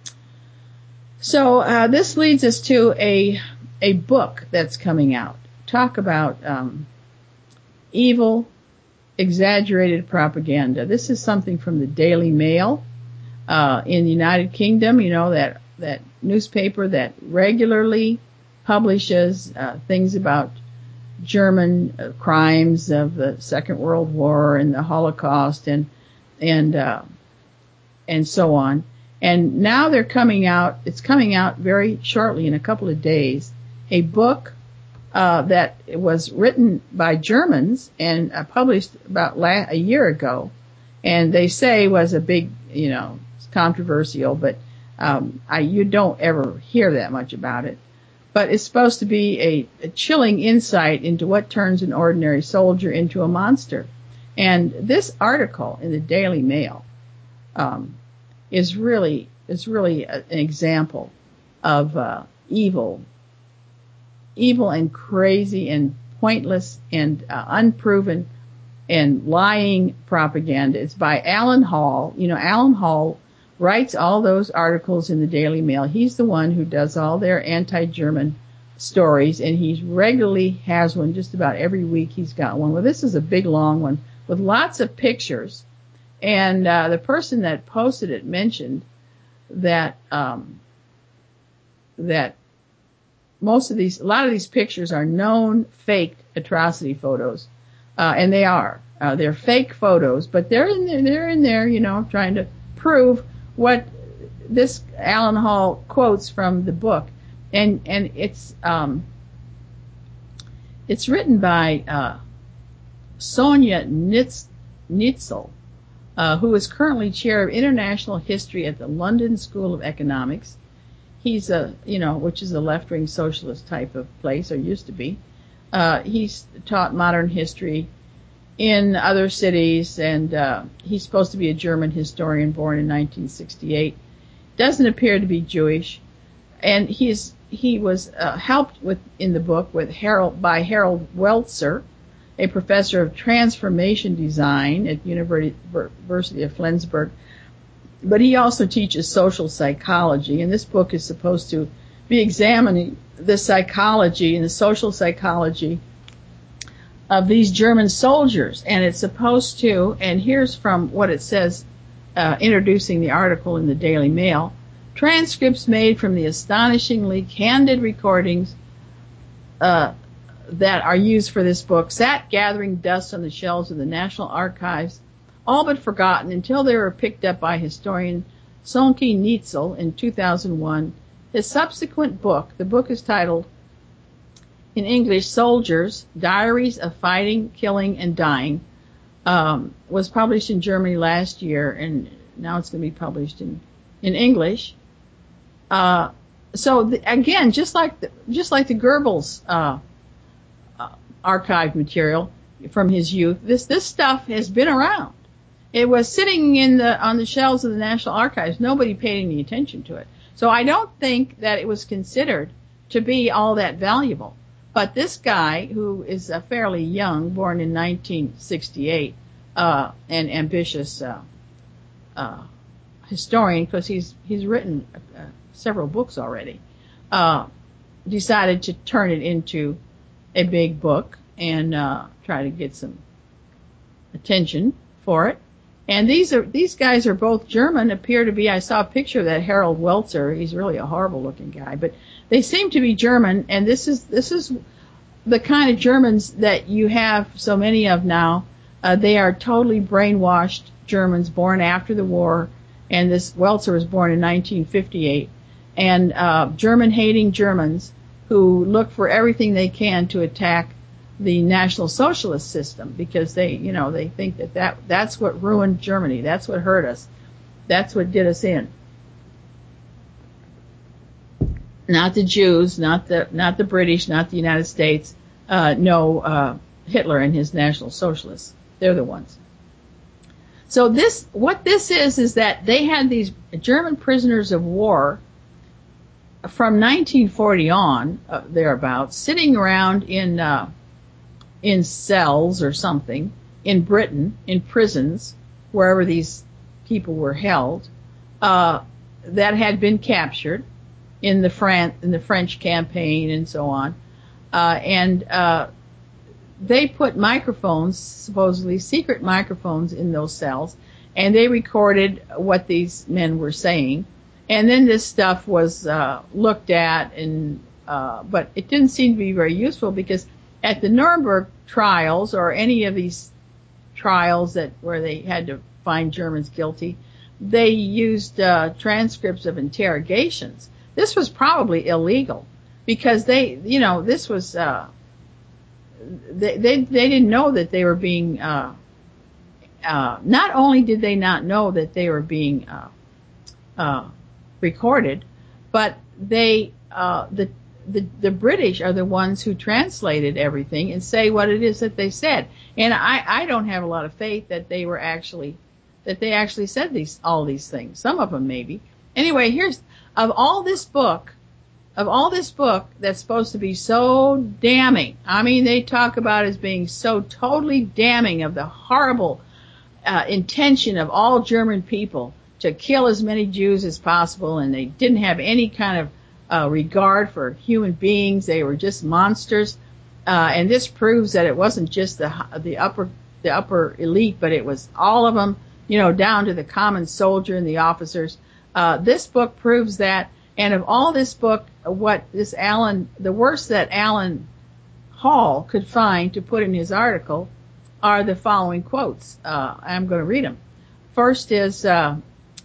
So uh, this leads us to a a book that's coming out. Talk about um, evil, exaggerated propaganda. This is something from the Daily Mail uh, in the United Kingdom. You know, that that newspaper that regularly publishes uh, things about German uh, crimes of the Second World War and the Holocaust and and uh, and so on. And now they're coming out. It's coming out very shortly, in a couple of days, a book uh, that was written by Germans and uh, published about la- a year ago, and they say was a big, you know, controversial, but um, I you don't ever hear that much about it. But it's supposed to be a, a chilling insight into what turns an ordinary soldier into a monster. And this article in the Daily Mail um, is really is really a, an example of uh, evil, evil and crazy and pointless and uh, unproven and lying propaganda. It's by Alan Hall. You know, Alan Hall writes all those articles in the Daily Mail. He's the one who does all their anti-German stories, and he regularly has one just about every week. He's got one. Well, this is a big, long one with lots of pictures. And uh, the person that posted it mentioned that um, that most of these, a lot of these pictures are known fake atrocity photos, uh, and they are. Uh, they're fake photos, but they're in there. They're in there, you know, trying to prove what this Alan Hall quotes from the book, and and it's um, it's written by uh, Sonia Nitz, Nitzel, uh, who is currently chair of international history at the London School of Economics. He's a you know, which is a left-wing socialist type of place, or used to be. Uh, he's taught modern history in other cities, and uh, he's supposed to be a German historian born in nineteen sixty-eight. Doesn't appear to be Jewish, and he's he was uh, helped with in the book with Harold by Harold Welzer, a professor of transformation design at University of Flensburg. But he also teaches social psychology, and this book is supposed to be examining the psychology and the social psychology of these German soldiers. And it's supposed to, and here's from what it says, uh, introducing the article in the Daily Mail, transcripts made from the astonishingly candid recordings uh, that are used for this book sat gathering dust on the shelves of the National Archives, all but forgotten until they were picked up by historian Sonke Nitzel in two thousand one. His subsequent book, the book is titled, in English, Soldiers, Diaries of Fighting, Killing, and Dying, um, was published in Germany last year, and now it's going to be published in, in English. Uh, so the, again, just like the, just like the Goebbels uh, uh, archived material from his youth, this this stuff has been around, It was sitting in the on the shelves of the National Archives. Nobody paid any attention to it. So I don't think that it was considered to be all that valuable. But this guy, who is uh, fairly young, born in nineteen sixty-eight, uh, an ambitious uh, uh, historian, because he's he's written uh, several books already, uh, decided to turn it into a big book and uh, try to get some attention for it. And these are these guys are both German, appear to be. I saw a picture of that Harold Welzer. He's really a horrible looking guy, but they seem to be German. And this is this is the kind of Germans that you have so many of now. Uh, they are totally brainwashed Germans born after the war. And this Welzer was born in nineteen fifty-eight. And uh, German hating Germans who look for everything they can to attack the National Socialist system, because they, you know, they think that, that that's what ruined Germany. That's what hurt us. That's what did us in. Not the Jews, not the not the British, not the United States. Uh, no, uh, Hitler and his National Socialists. They're the ones. So this, what this is, is that they had these German prisoners of war from nineteen forty on, uh, thereabouts, sitting around in uh, in cells or something in Britain, in prisons, wherever these people were held, uh, that had been captured in the Fran- in the French campaign and so on. Uh, and uh, they put microphones, supposedly secret microphones, in those cells, and they recorded what these men were saying. And then this stuff was uh, looked at, and uh, but it didn't seem to be very useful, because at the Nuremberg trials, or any of these trials that where they had to find Germans guilty, they used uh, transcripts of interrogations. This was probably illegal, because they, you know, this was uh, they they they didn't know that they were being. Uh, uh, not only did they not know that they were being uh, uh, recorded, but they uh, the The, the British are the ones who translated everything and say what it is that they said. And I, I don't have a lot of faith that they were actually, that they actually said these, all these things. Some of them maybe. Anyway, here's, of all this book, of all this book that's supposed to be so damning. I mean, they talk about it as being so totally damning of the horrible uh, intention of all German people to kill as many Jews as possible, and they didn't have any kind of Uh, regard for human beings. They were just monsters, uh, and this proves that it wasn't just the the upper the upper elite, but it was all of them, you know, down to the common soldier and the officers. Uh, this book proves that, and of all this book, what this Alan, the worst that Alan Hall could find to put in his article are the following quotes. Uh, I'm going to read them. First is uh,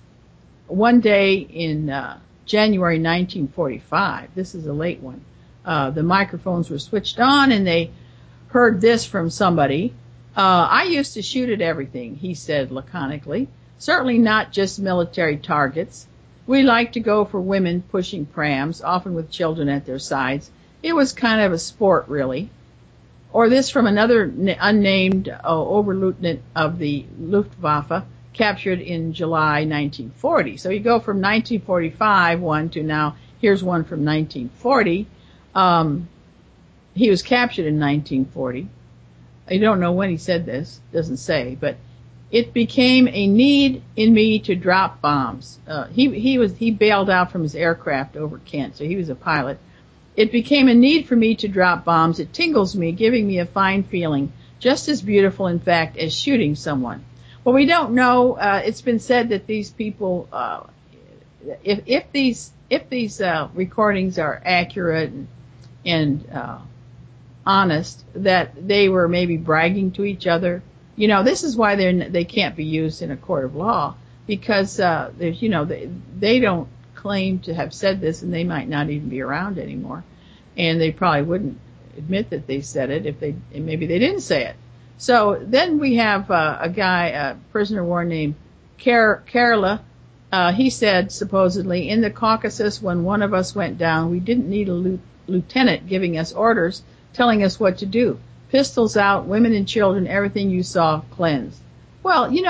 one day in uh, January nineteen forty-five. This is a late one. Uh, the microphones were switched on, and they heard this from somebody. Uh, I used to shoot at everything, he said laconically. Certainly not just military targets. We liked to go for women pushing prams, often with children at their sides. It was kind of a sport, really. Or this from another unnamed uh, Oberleutnant of the Luftwaffe, captured in July nineteen forty. So you go from nineteen forty-five one to now, here's one from nineteen forty. Um, he was captured in nineteen forty. I don't know when he said this, doesn't say, but it became a need in me to drop bombs. Uh, he, he was, he bailed out from his aircraft over Kent, so he was a pilot. It became a need for me to drop bombs. It tingles me, giving me a fine feeling, just as beautiful, in fact, as shooting someone. Well, we don't know. Uh, it's been said that these people, uh, if, if these if these uh, recordings are accurate and, and uh, honest, that they were maybe bragging to each other. You know, this is why they they can't be used in a court of law, because uh, there's, you know, they they don't claim to have said this, and they might not even be around anymore, and they probably wouldn't admit that they said it if they maybe they didn't say it. So then we have uh, a guy, a prisoner of war named Ker- Kerala. Uh, he said, supposedly, in the Caucasus, when one of us went down, we didn't need a lieu- lieutenant giving us orders, telling us what to do. Pistols out, women and children, everything you saw cleansed. Well, you know,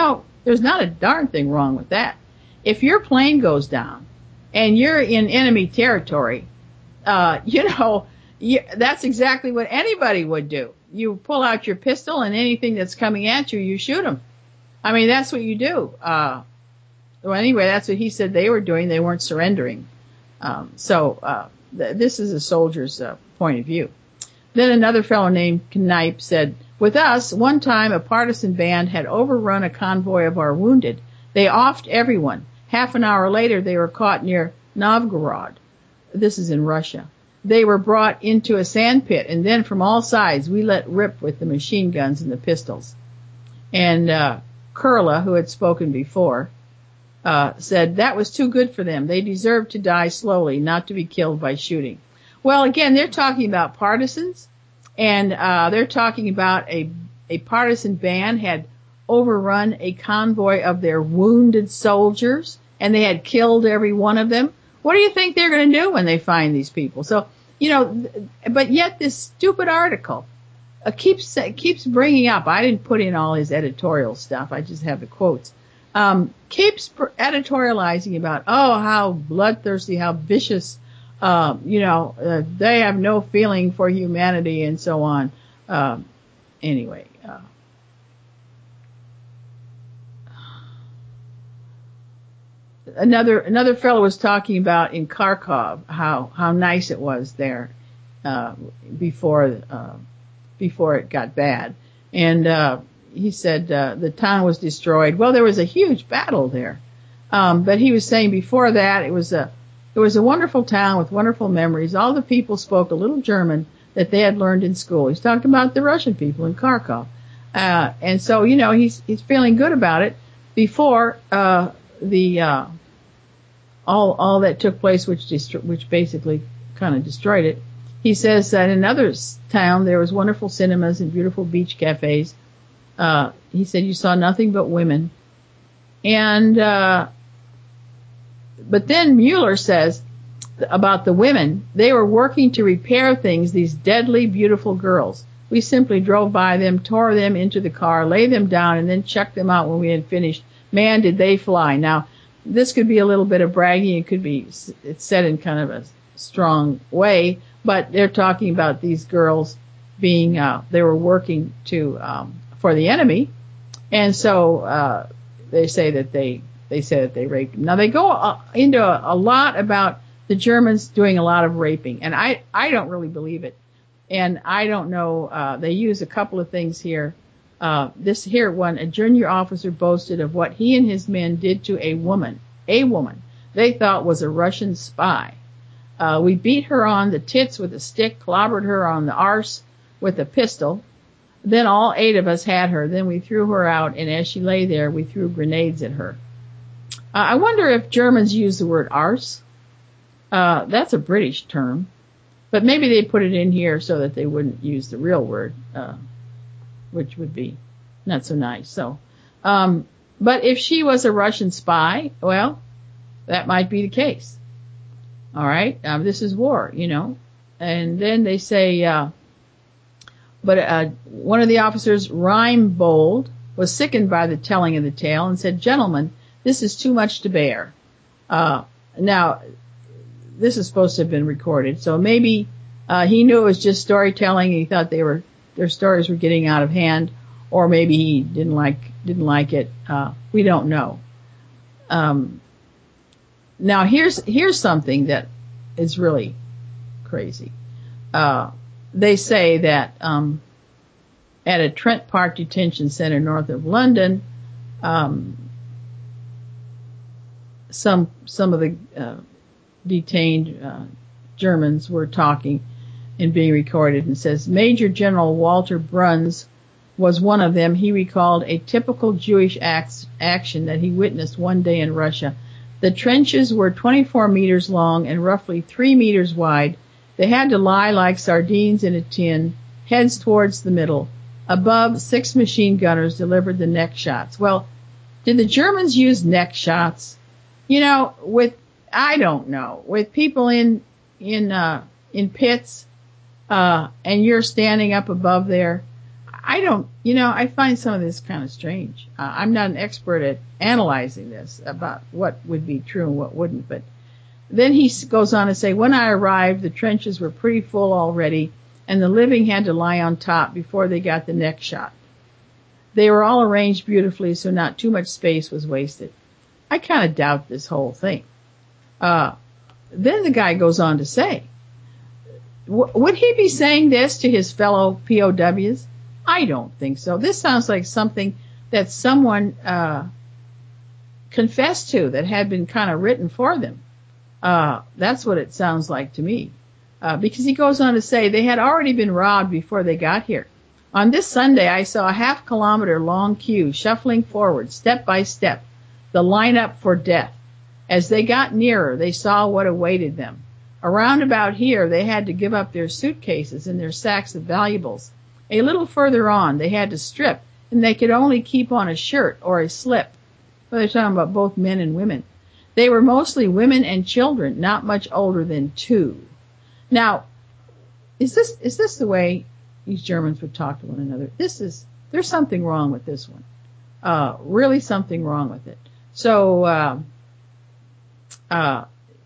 There's not a darn thing wrong with that. If your plane goes down and you're in enemy territory, uh, you know, you, that's exactly what anybody would do. You pull out your pistol and anything that's coming at you, you shoot them. I mean, that's what you do. Uh, well, anyway, that's what he said they were doing. They weren't surrendering. Um, so, uh, th- this is a soldier's uh, point of view. Then another fellow named Knipe said, with us, one time a partisan band had overrun a convoy of our wounded. They offed everyone. Half an hour later, they were caught near Novgorod. This is in Russia. They were brought into a sand pit, and then from all sides, we let rip with the machine guns and the pistols. And uh, Kurla, who had spoken before, uh, said that was too good for them. They deserved to die slowly, not to be killed by shooting. Well, again, they're talking about partisans, and uh, they're talking about a a partisan band had overrun a convoy of their wounded soldiers, and they had killed every one of them. What do you think they're going to do when they find these people? So, you know, but yet this stupid article uh, keeps keeps bringing up. I didn't put in all his editorial stuff. I just have the quotes. Um, keeps editorializing about, oh, how bloodthirsty, how vicious, uh, you know, uh, they have no feeling for humanity and so on. Um, anyway. Uh, Another another fellow was talking about in Kharkov how how nice it was there uh, before uh, before it got bad, and uh, he said uh, the town was destroyed. Well, there was a huge battle there, um, but he was saying before that it was a it was a wonderful town with wonderful memories. All the people spoke a little German that they had learned in school. He's talking about the Russian people in Kharkov, uh, and so you know he's he's feeling good about it before uh, the. Uh, all all that took place, which destro- which basically kind of destroyed it. He says that in another town there was wonderful cinemas and beautiful beach cafes. Uh, he said you saw nothing but women. And uh, but then Mueller says about the women, they were working to repair things, these deadly beautiful girls. We simply drove by them, tore them into the car, laid them down, and then checked them out when we had finished. Man, did they fly. Now, this could be a little bit of bragging. It could be, it's said in kind of a strong way, but they're talking about these girls being, uh, they were working to, um, for the enemy. And so, uh, they say that they, they say that they raped them. Now they go uh, into a, a lot about the Germans doing a lot of raping. And I, I don't really believe it. And I don't know, uh, they use a couple of things here. Uh, this here one, a junior officer boasted of what he and his men did to a woman, a woman they thought was a Russian spy. Uh, we beat her on the tits with a stick, clobbered her on the arse with a pistol. Then all eight of us had her. Then we threw her out, and as she lay there, we threw grenades at her. Uh, I wonder if Germans use the word arse. Uh, that's a British term, but maybe they put it in here so that they wouldn't use the real word, uh, which would be not so nice. So, um, but if she was a Russian spy, well, that might be the case. All right. Um, this is war, you know. And then they say, uh, but, uh, one of the officers, Reinbold, was sickened by the telling of the tale and said, gentlemen, this is too much to bear. Uh, now, this is supposed to have been recorded. So maybe, uh, he knew it was just storytelling. And he thought they were, their stories were getting out of hand, or maybe he didn't like didn't like it. Uh, we don't know. Um, now here's here's something that is really crazy. Uh, they say that um, at a Trent Park detention center north of London, um, some some of the uh, detained uh, Germans were talking and being recorded, and says Major General Walter Bruns was one of them. He recalled a typical Jewish acts, action that he witnessed one day in Russia. The trenches were twenty-four meters long and roughly three meters wide. They had to lie like sardines in a tin, heads towards the middle. Above, six machine gunners delivered the neck shots. Well, did the Germans use neck shots? You know, with, I don't know, with people in, in, uh, in pits, Uh, and you're standing up above there. I don't, you know, I find some of this kind of strange. Uh, I'm not an expert at analyzing this about what would be true and what wouldn't, but then he goes on to say, when I arrived, the trenches were pretty full already, and the living had to lie on top before they got the neck shot. They were all arranged beautifully, so not too much space was wasted. I kind of doubt this whole thing. Uh, then the guy goes on to say, w- would he be saying this to his fellow P O Ws? I don't think so. This sounds like something that someone uh, confessed to that had been kind of written for them. Uh, that's what it sounds like to me. Uh, because he goes on to say they had already been robbed before they got here. On this Sunday, I saw a half kilometer long queue shuffling forward, step by step, the lineup for death. As they got nearer, they saw what awaited them. Around about here, they had to give up their suitcases and their sacks of valuables. A little further on, they had to strip, and they could only keep on a shirt or a slip. Well, they're talking about both men and women. They were mostly women and children, not much older than two. Now, is this is this the way these Germans would talk to one another? This is there's something wrong with this one. Uh, really something wrong with it. So uh, uh,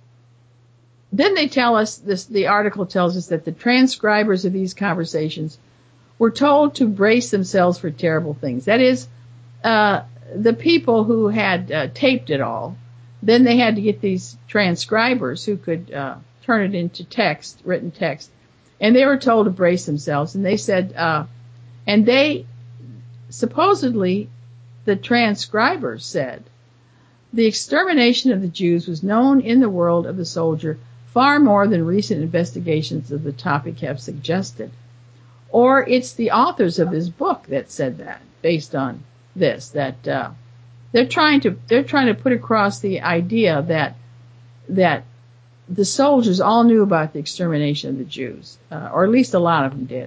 then they tell us this. The article tells us that the transcribers of these conversations were told to brace themselves for terrible things. That is, uh, the people who had uh, taped it all. Then they had to get these transcribers who could uh, turn it into text, written text, and they were told to brace themselves. And they said, uh, and they supposedly, the transcribers said, the extermination of the Jews was known in the world of the soldier far more than recent investigations of the topic have suggested. Or it's the authors of this book that said that, based on this, that uh, they're trying to they're trying to put across the idea that that the soldiers all knew about the extermination of the Jews, uh, or at least a lot of them did,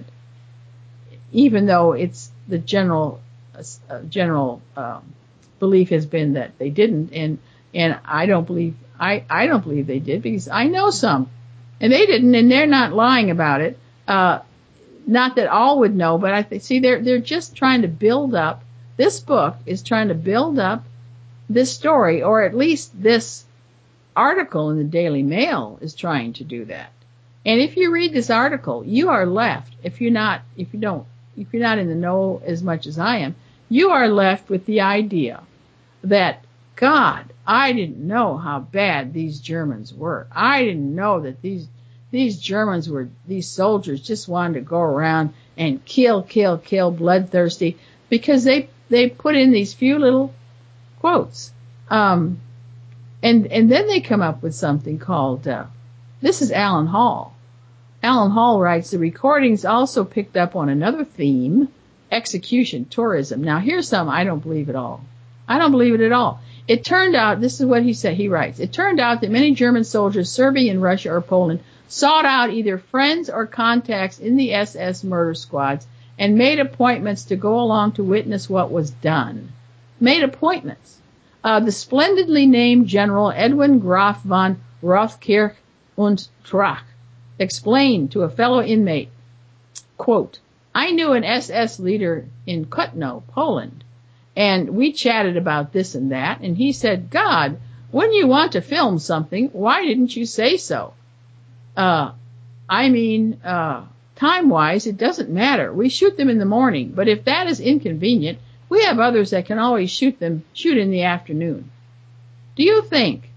even though it's the general uh, general um, belief has been that they didn't, and and I don't believe I I don't believe they did, because I know some, and they didn't, and they're not lying about it. Uh, Not that all would know, but I th- see they're they're just trying to build up. This book is trying to build up this story, or at least this article in the Daily Mail is trying to do that. And if you read this article, you are left, if you're not if you don't if you're not in the know as much as I am, you are left with the idea that, God, I didn't know how bad these Germans were. I didn't know that these These Germans were, these soldiers just wanted to go around and kill, kill, kill, bloodthirsty, because they, they put in these few little quotes. Um, and, and then they come up with something called, uh, this is Alan Hall. Alan Hall writes, the recordings also picked up on another theme, execution, tourism. Now here's some I don't believe at all. I don't believe it at all. It turned out, this is what he said, he writes, it turned out that many German soldiers serving in Russia or Poland sought out either friends or contacts in the S S murder squads and made appointments to go along to witness what was done. Made appointments. Uh, the splendidly named General Edwin Graf von Rothkirch und Trach explained to a fellow inmate, quote, I knew an S S leader in Kutno, Poland, and we chatted about this and that, and he said, God, when you want to film something, why didn't you say so? Uh, I mean, uh, time-wise, it doesn't matter. We shoot them in the morning, but if that is inconvenient, we have others that can always shoot them, shoot in the afternoon. Do you think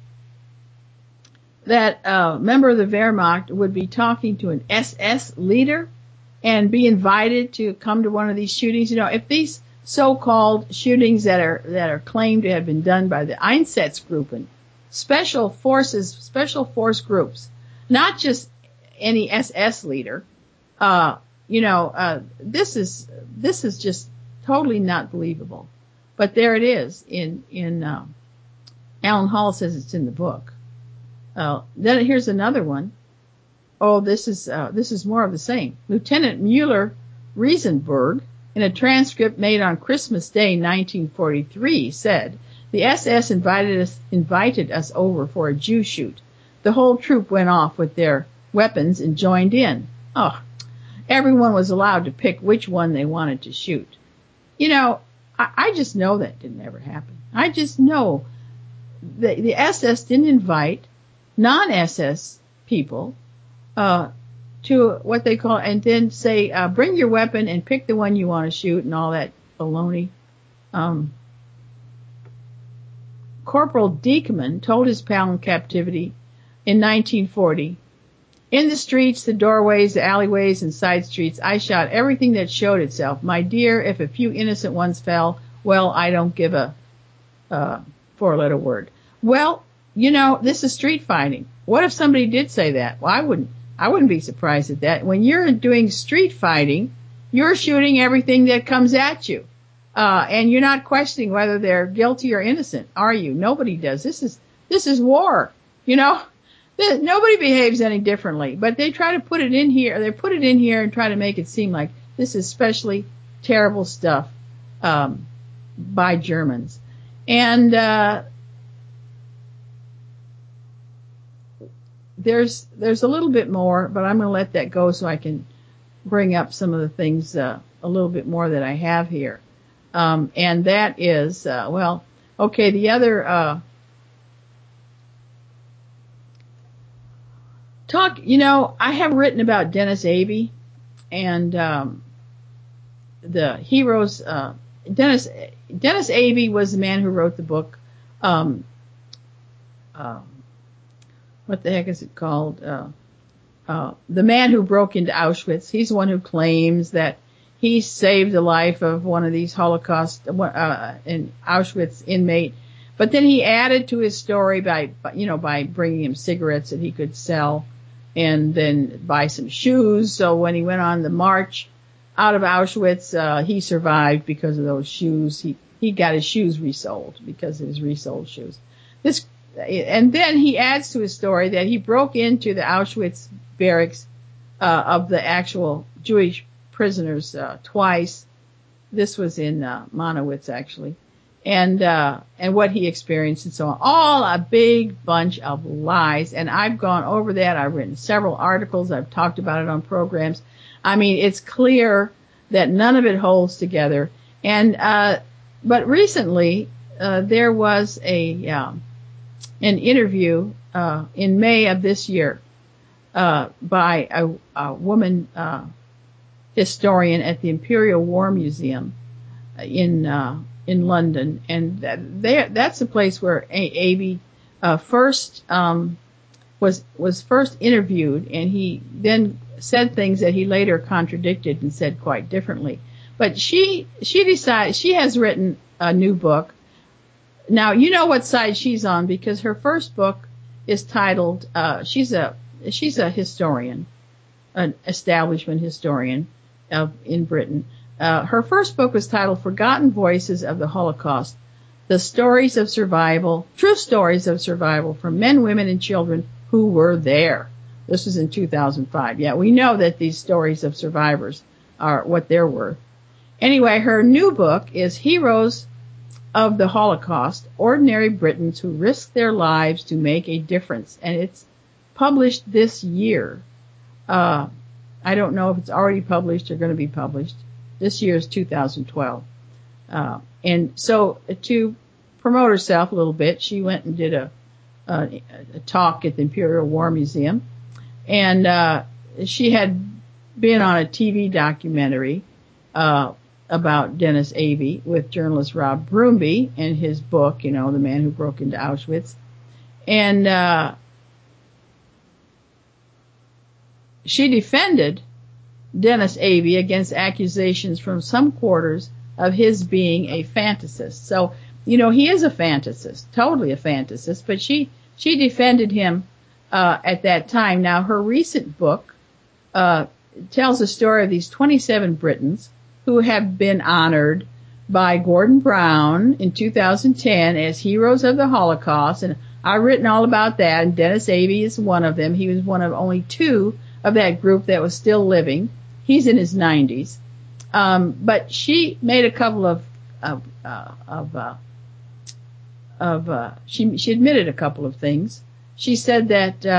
that a member of the Wehrmacht would be talking to an S S leader and be invited to come to one of these shootings? You know, if these so-called shootings that are, that are claimed to have been done by the Einsatzgruppen, special forces, special force groups, not just any S S leader, uh, you know, uh, this is, this is just totally not believable. But there it is in, in, um, Alan Hall says it's in the book. Uh, then here's another one. Oh, this is, uh, this is more of the same. Lieutenant Mueller Riesenberg, in a transcript made on Christmas Day, nineteen forty-three, said, the S S invited us, invited us over for a Jew shoot. The whole troop went off with their weapons and joined in. Oh, everyone was allowed to pick which one they wanted to shoot. You know, I, I just know that didn't ever happen. I just know the, the S S didn't invite non-S S people uh, to what they call, and then say, uh, bring your weapon and pick the one you want to shoot and all that baloney. Um, Corporal Diekman told his pal in captivity in nineteen forty, in the streets, the doorways, the alleyways, and side streets, I shot everything that showed itself. My dear, if a few innocent ones fell, well, I don't give a uh, four-letter word. Well, you know, this is street fighting. What if somebody did say that? Well, I wouldn't. I wouldn't be surprised at that. When you're doing street fighting, you're shooting everything that comes at you. Uh, and you're not questioning whether they're guilty or innocent, are you? Nobody does. This is, this is war. You know, nobody behaves any differently, but they try to put it in here. They put it in here and try to make it seem like this is especially terrible stuff, um, by Germans. And, uh, there's, there's a little bit more, but I'm going to let that go so I can bring up some of the things, uh, a little bit more that I have here. Um, and that is, uh, well, okay, the other, uh, talk, you know, I have written about Dennis Avey and, um, the heroes, uh, Dennis, Dennis Avey was the man who wrote the book, um, uh, what the heck is it called? Uh, uh, The Man Who Broke into Auschwitz. He's the one who claims that he saved the life of one of these Holocaust, uh, in Auschwitz inmate. But then he added to his story by, you know, by bringing him cigarettes that he could sell and then buy some shoes. So when he went on the march out of Auschwitz, uh, he survived because of those shoes. He, he got his shoes resold because of his resold shoes. This, and then he adds to his story that he broke into the Auschwitz barracks, uh, of the actual Jewish prisoners, uh, twice. This was in, uh, Monowitz actually. And, uh, and what he experienced and so on. All a big bunch of lies. And I've gone over that. I've written several articles. I've talked about it on programs. I mean, it's clear that none of it holds together. And, uh, but recently, uh, there was a, um, an interview, uh, in May of this year, uh, by a, a woman, uh, historian at the Imperial War Museum in, uh, in London. And that, they, that's a place where Avey, uh, first, um, was, was first interviewed, and he then said things that he later contradicted and said quite differently. But she, she decided, she has written a new book. Now, you know what side she's on because her first book is titled, uh, she's a, she's a historian, an establishment historian of, in Britain. Uh, her first book was titled Forgotten Voices of the Holocaust, The Stories of Survival, True Stories of Survival from Men, Women, and Children Who Were There. This was in two thousand five. Yeah, we know that these stories of survivors are what they're worth. Anyway, her new book is Heroes of the Holocaust, Ordinary Britons Who Risked Their Lives to Make a Difference. And it's published this year. Uh, I don't know if it's already published or going to be published. This year is two thousand twelve. Uh, and so to promote herself a little bit, she went and did a, a, a talk at the Imperial War Museum. And, uh, she had been on a T V documentary, uh, about Dennis Avey with journalist Rob Broomby and his book, you know, The Man Who Broke into Auschwitz. And, uh, she defended Dennis Avey against accusations from some quarters of his being a fantasist. So, you know, he is a fantasist, totally a fantasist, but she, she defended him, uh, at that time. Now, her recent book, uh, tells the story of these twenty-seven Britons who have been honored by Gordon Brown in two thousand ten as heroes of the Holocaust. And I've written all about that, and Dennis Avey is one of them. He was one of only two of that group that was still living. He's in his nineties. Um, but she made a couple of, of, uh, of, uh, of, uh, she, she admitted a couple of things. She said that, uh,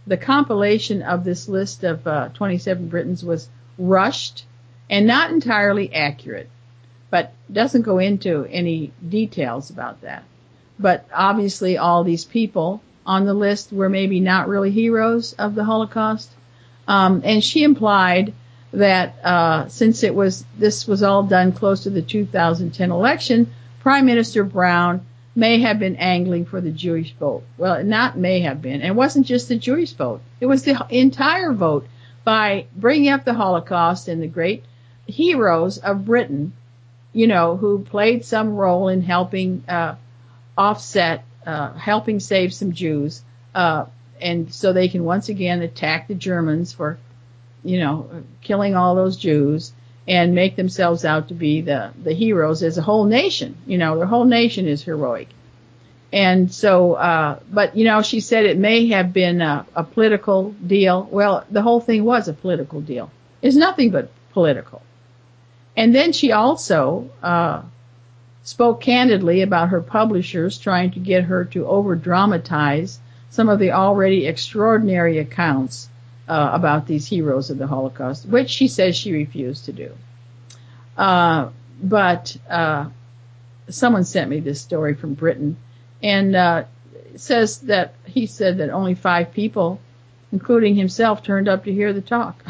the compilation of this list of uh, twenty-seven Britons was rushed and not entirely accurate, but doesn't go into any details about that. But obviously all these people on the list were maybe not really heroes of the Holocaust. Um, and she implied that uh, since it was this was all done close to the two thousand ten election, Prime Minister Brown may have been angling for the Jewish vote. Well, not may have been. It wasn't just the Jewish vote. It was the entire vote by bringing up the Holocaust and the great heroes of Britain, you know, who played some role in helping uh, offset, uh, helping save some Jews, uh, and so they can once again attack the Germans for, you know, killing all those Jews and make themselves out to be the, the heroes as a whole nation. You know, the whole nation is heroic. And so, uh, but, you know, she said it may have been a, a political deal. Well, the whole thing was a political deal. It's nothing but political. And then she also uh, spoke candidly about her publishers trying to get her to over-dramatize some of the already extraordinary accounts uh, about these heroes of the Holocaust, which she says she refused to do. Uh, but uh, someone sent me this story from Britain, and uh, it says that he said that only five people, including himself, turned up to hear the talk.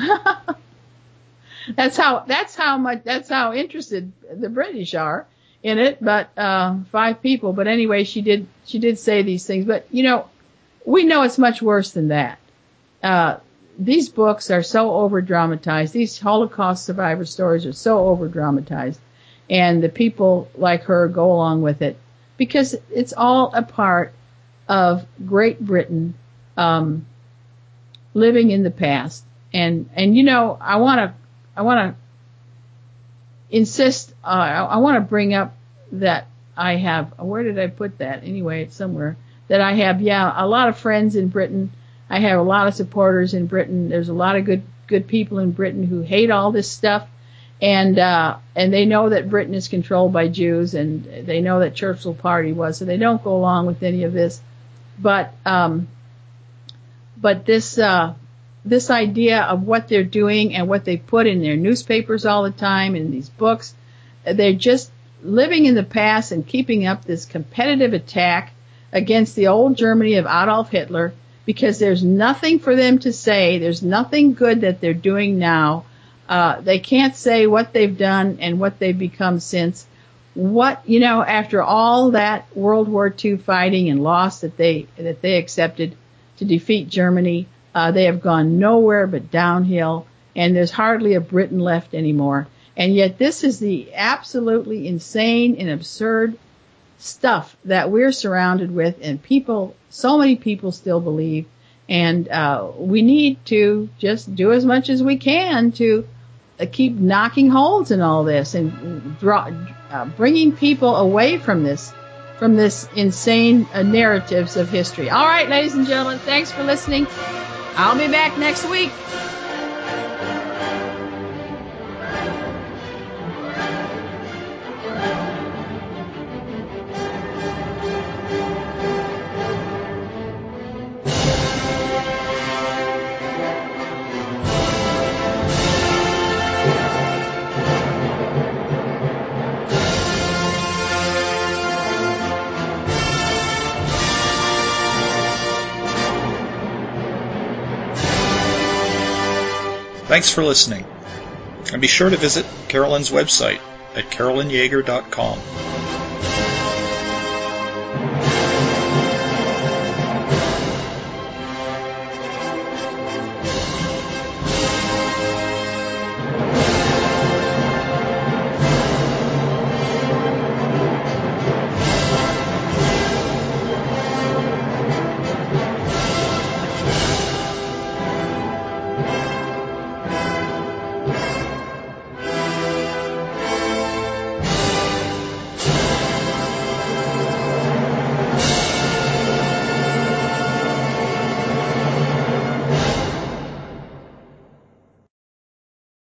That's how, that's how much, that's how interested the British are in it, but, uh, five people. But anyway, she did, she did say these things, but you know, we know it's much worse than that. Uh, these books are so over dramatized. These Holocaust survivor stories are so over dramatized, and the people like her go along with it because it's all a part of Great Britain, um, living in the past. And, and you know, I want to, I want to insist, uh, I, I want to bring up that I have, where did I put that? Anyway, it's somewhere, that I have, yeah, a lot of friends in Britain. I have a lot of supporters in Britain. There's a lot of good, good people in Britain who hate all this stuff. And, uh, and they know that Britain is controlled by Jews, and they know that Churchill Party was, so they don't go along with any of this. But, um, but this, uh, this idea of what they're doing and what they put in their newspapers all the time, in these books, they're just living in the past and keeping up this competitive attack against the old Germany of Adolf Hitler, because there's nothing for them to say. There's nothing good that they're doing now. Uh, they can't say what they've done and what they've become since. What, you know, after all that World War Two fighting and loss that they, that they accepted to defeat Germany, Uh, they have gone nowhere but downhill, and there's hardly a Britain left anymore. And yet this is the absolutely insane and absurd stuff that we're surrounded with, and people, so many people still believe. And uh, we need to just do as much as we can to uh, keep knocking holes in all this and draw, uh, bringing people away from this, from this insane uh, narratives of history. All right, ladies and gentlemen, thanks for listening. I'll be back next week. Thanks for listening, and be sure to visit Carolyn's website at carolyn yager dot com.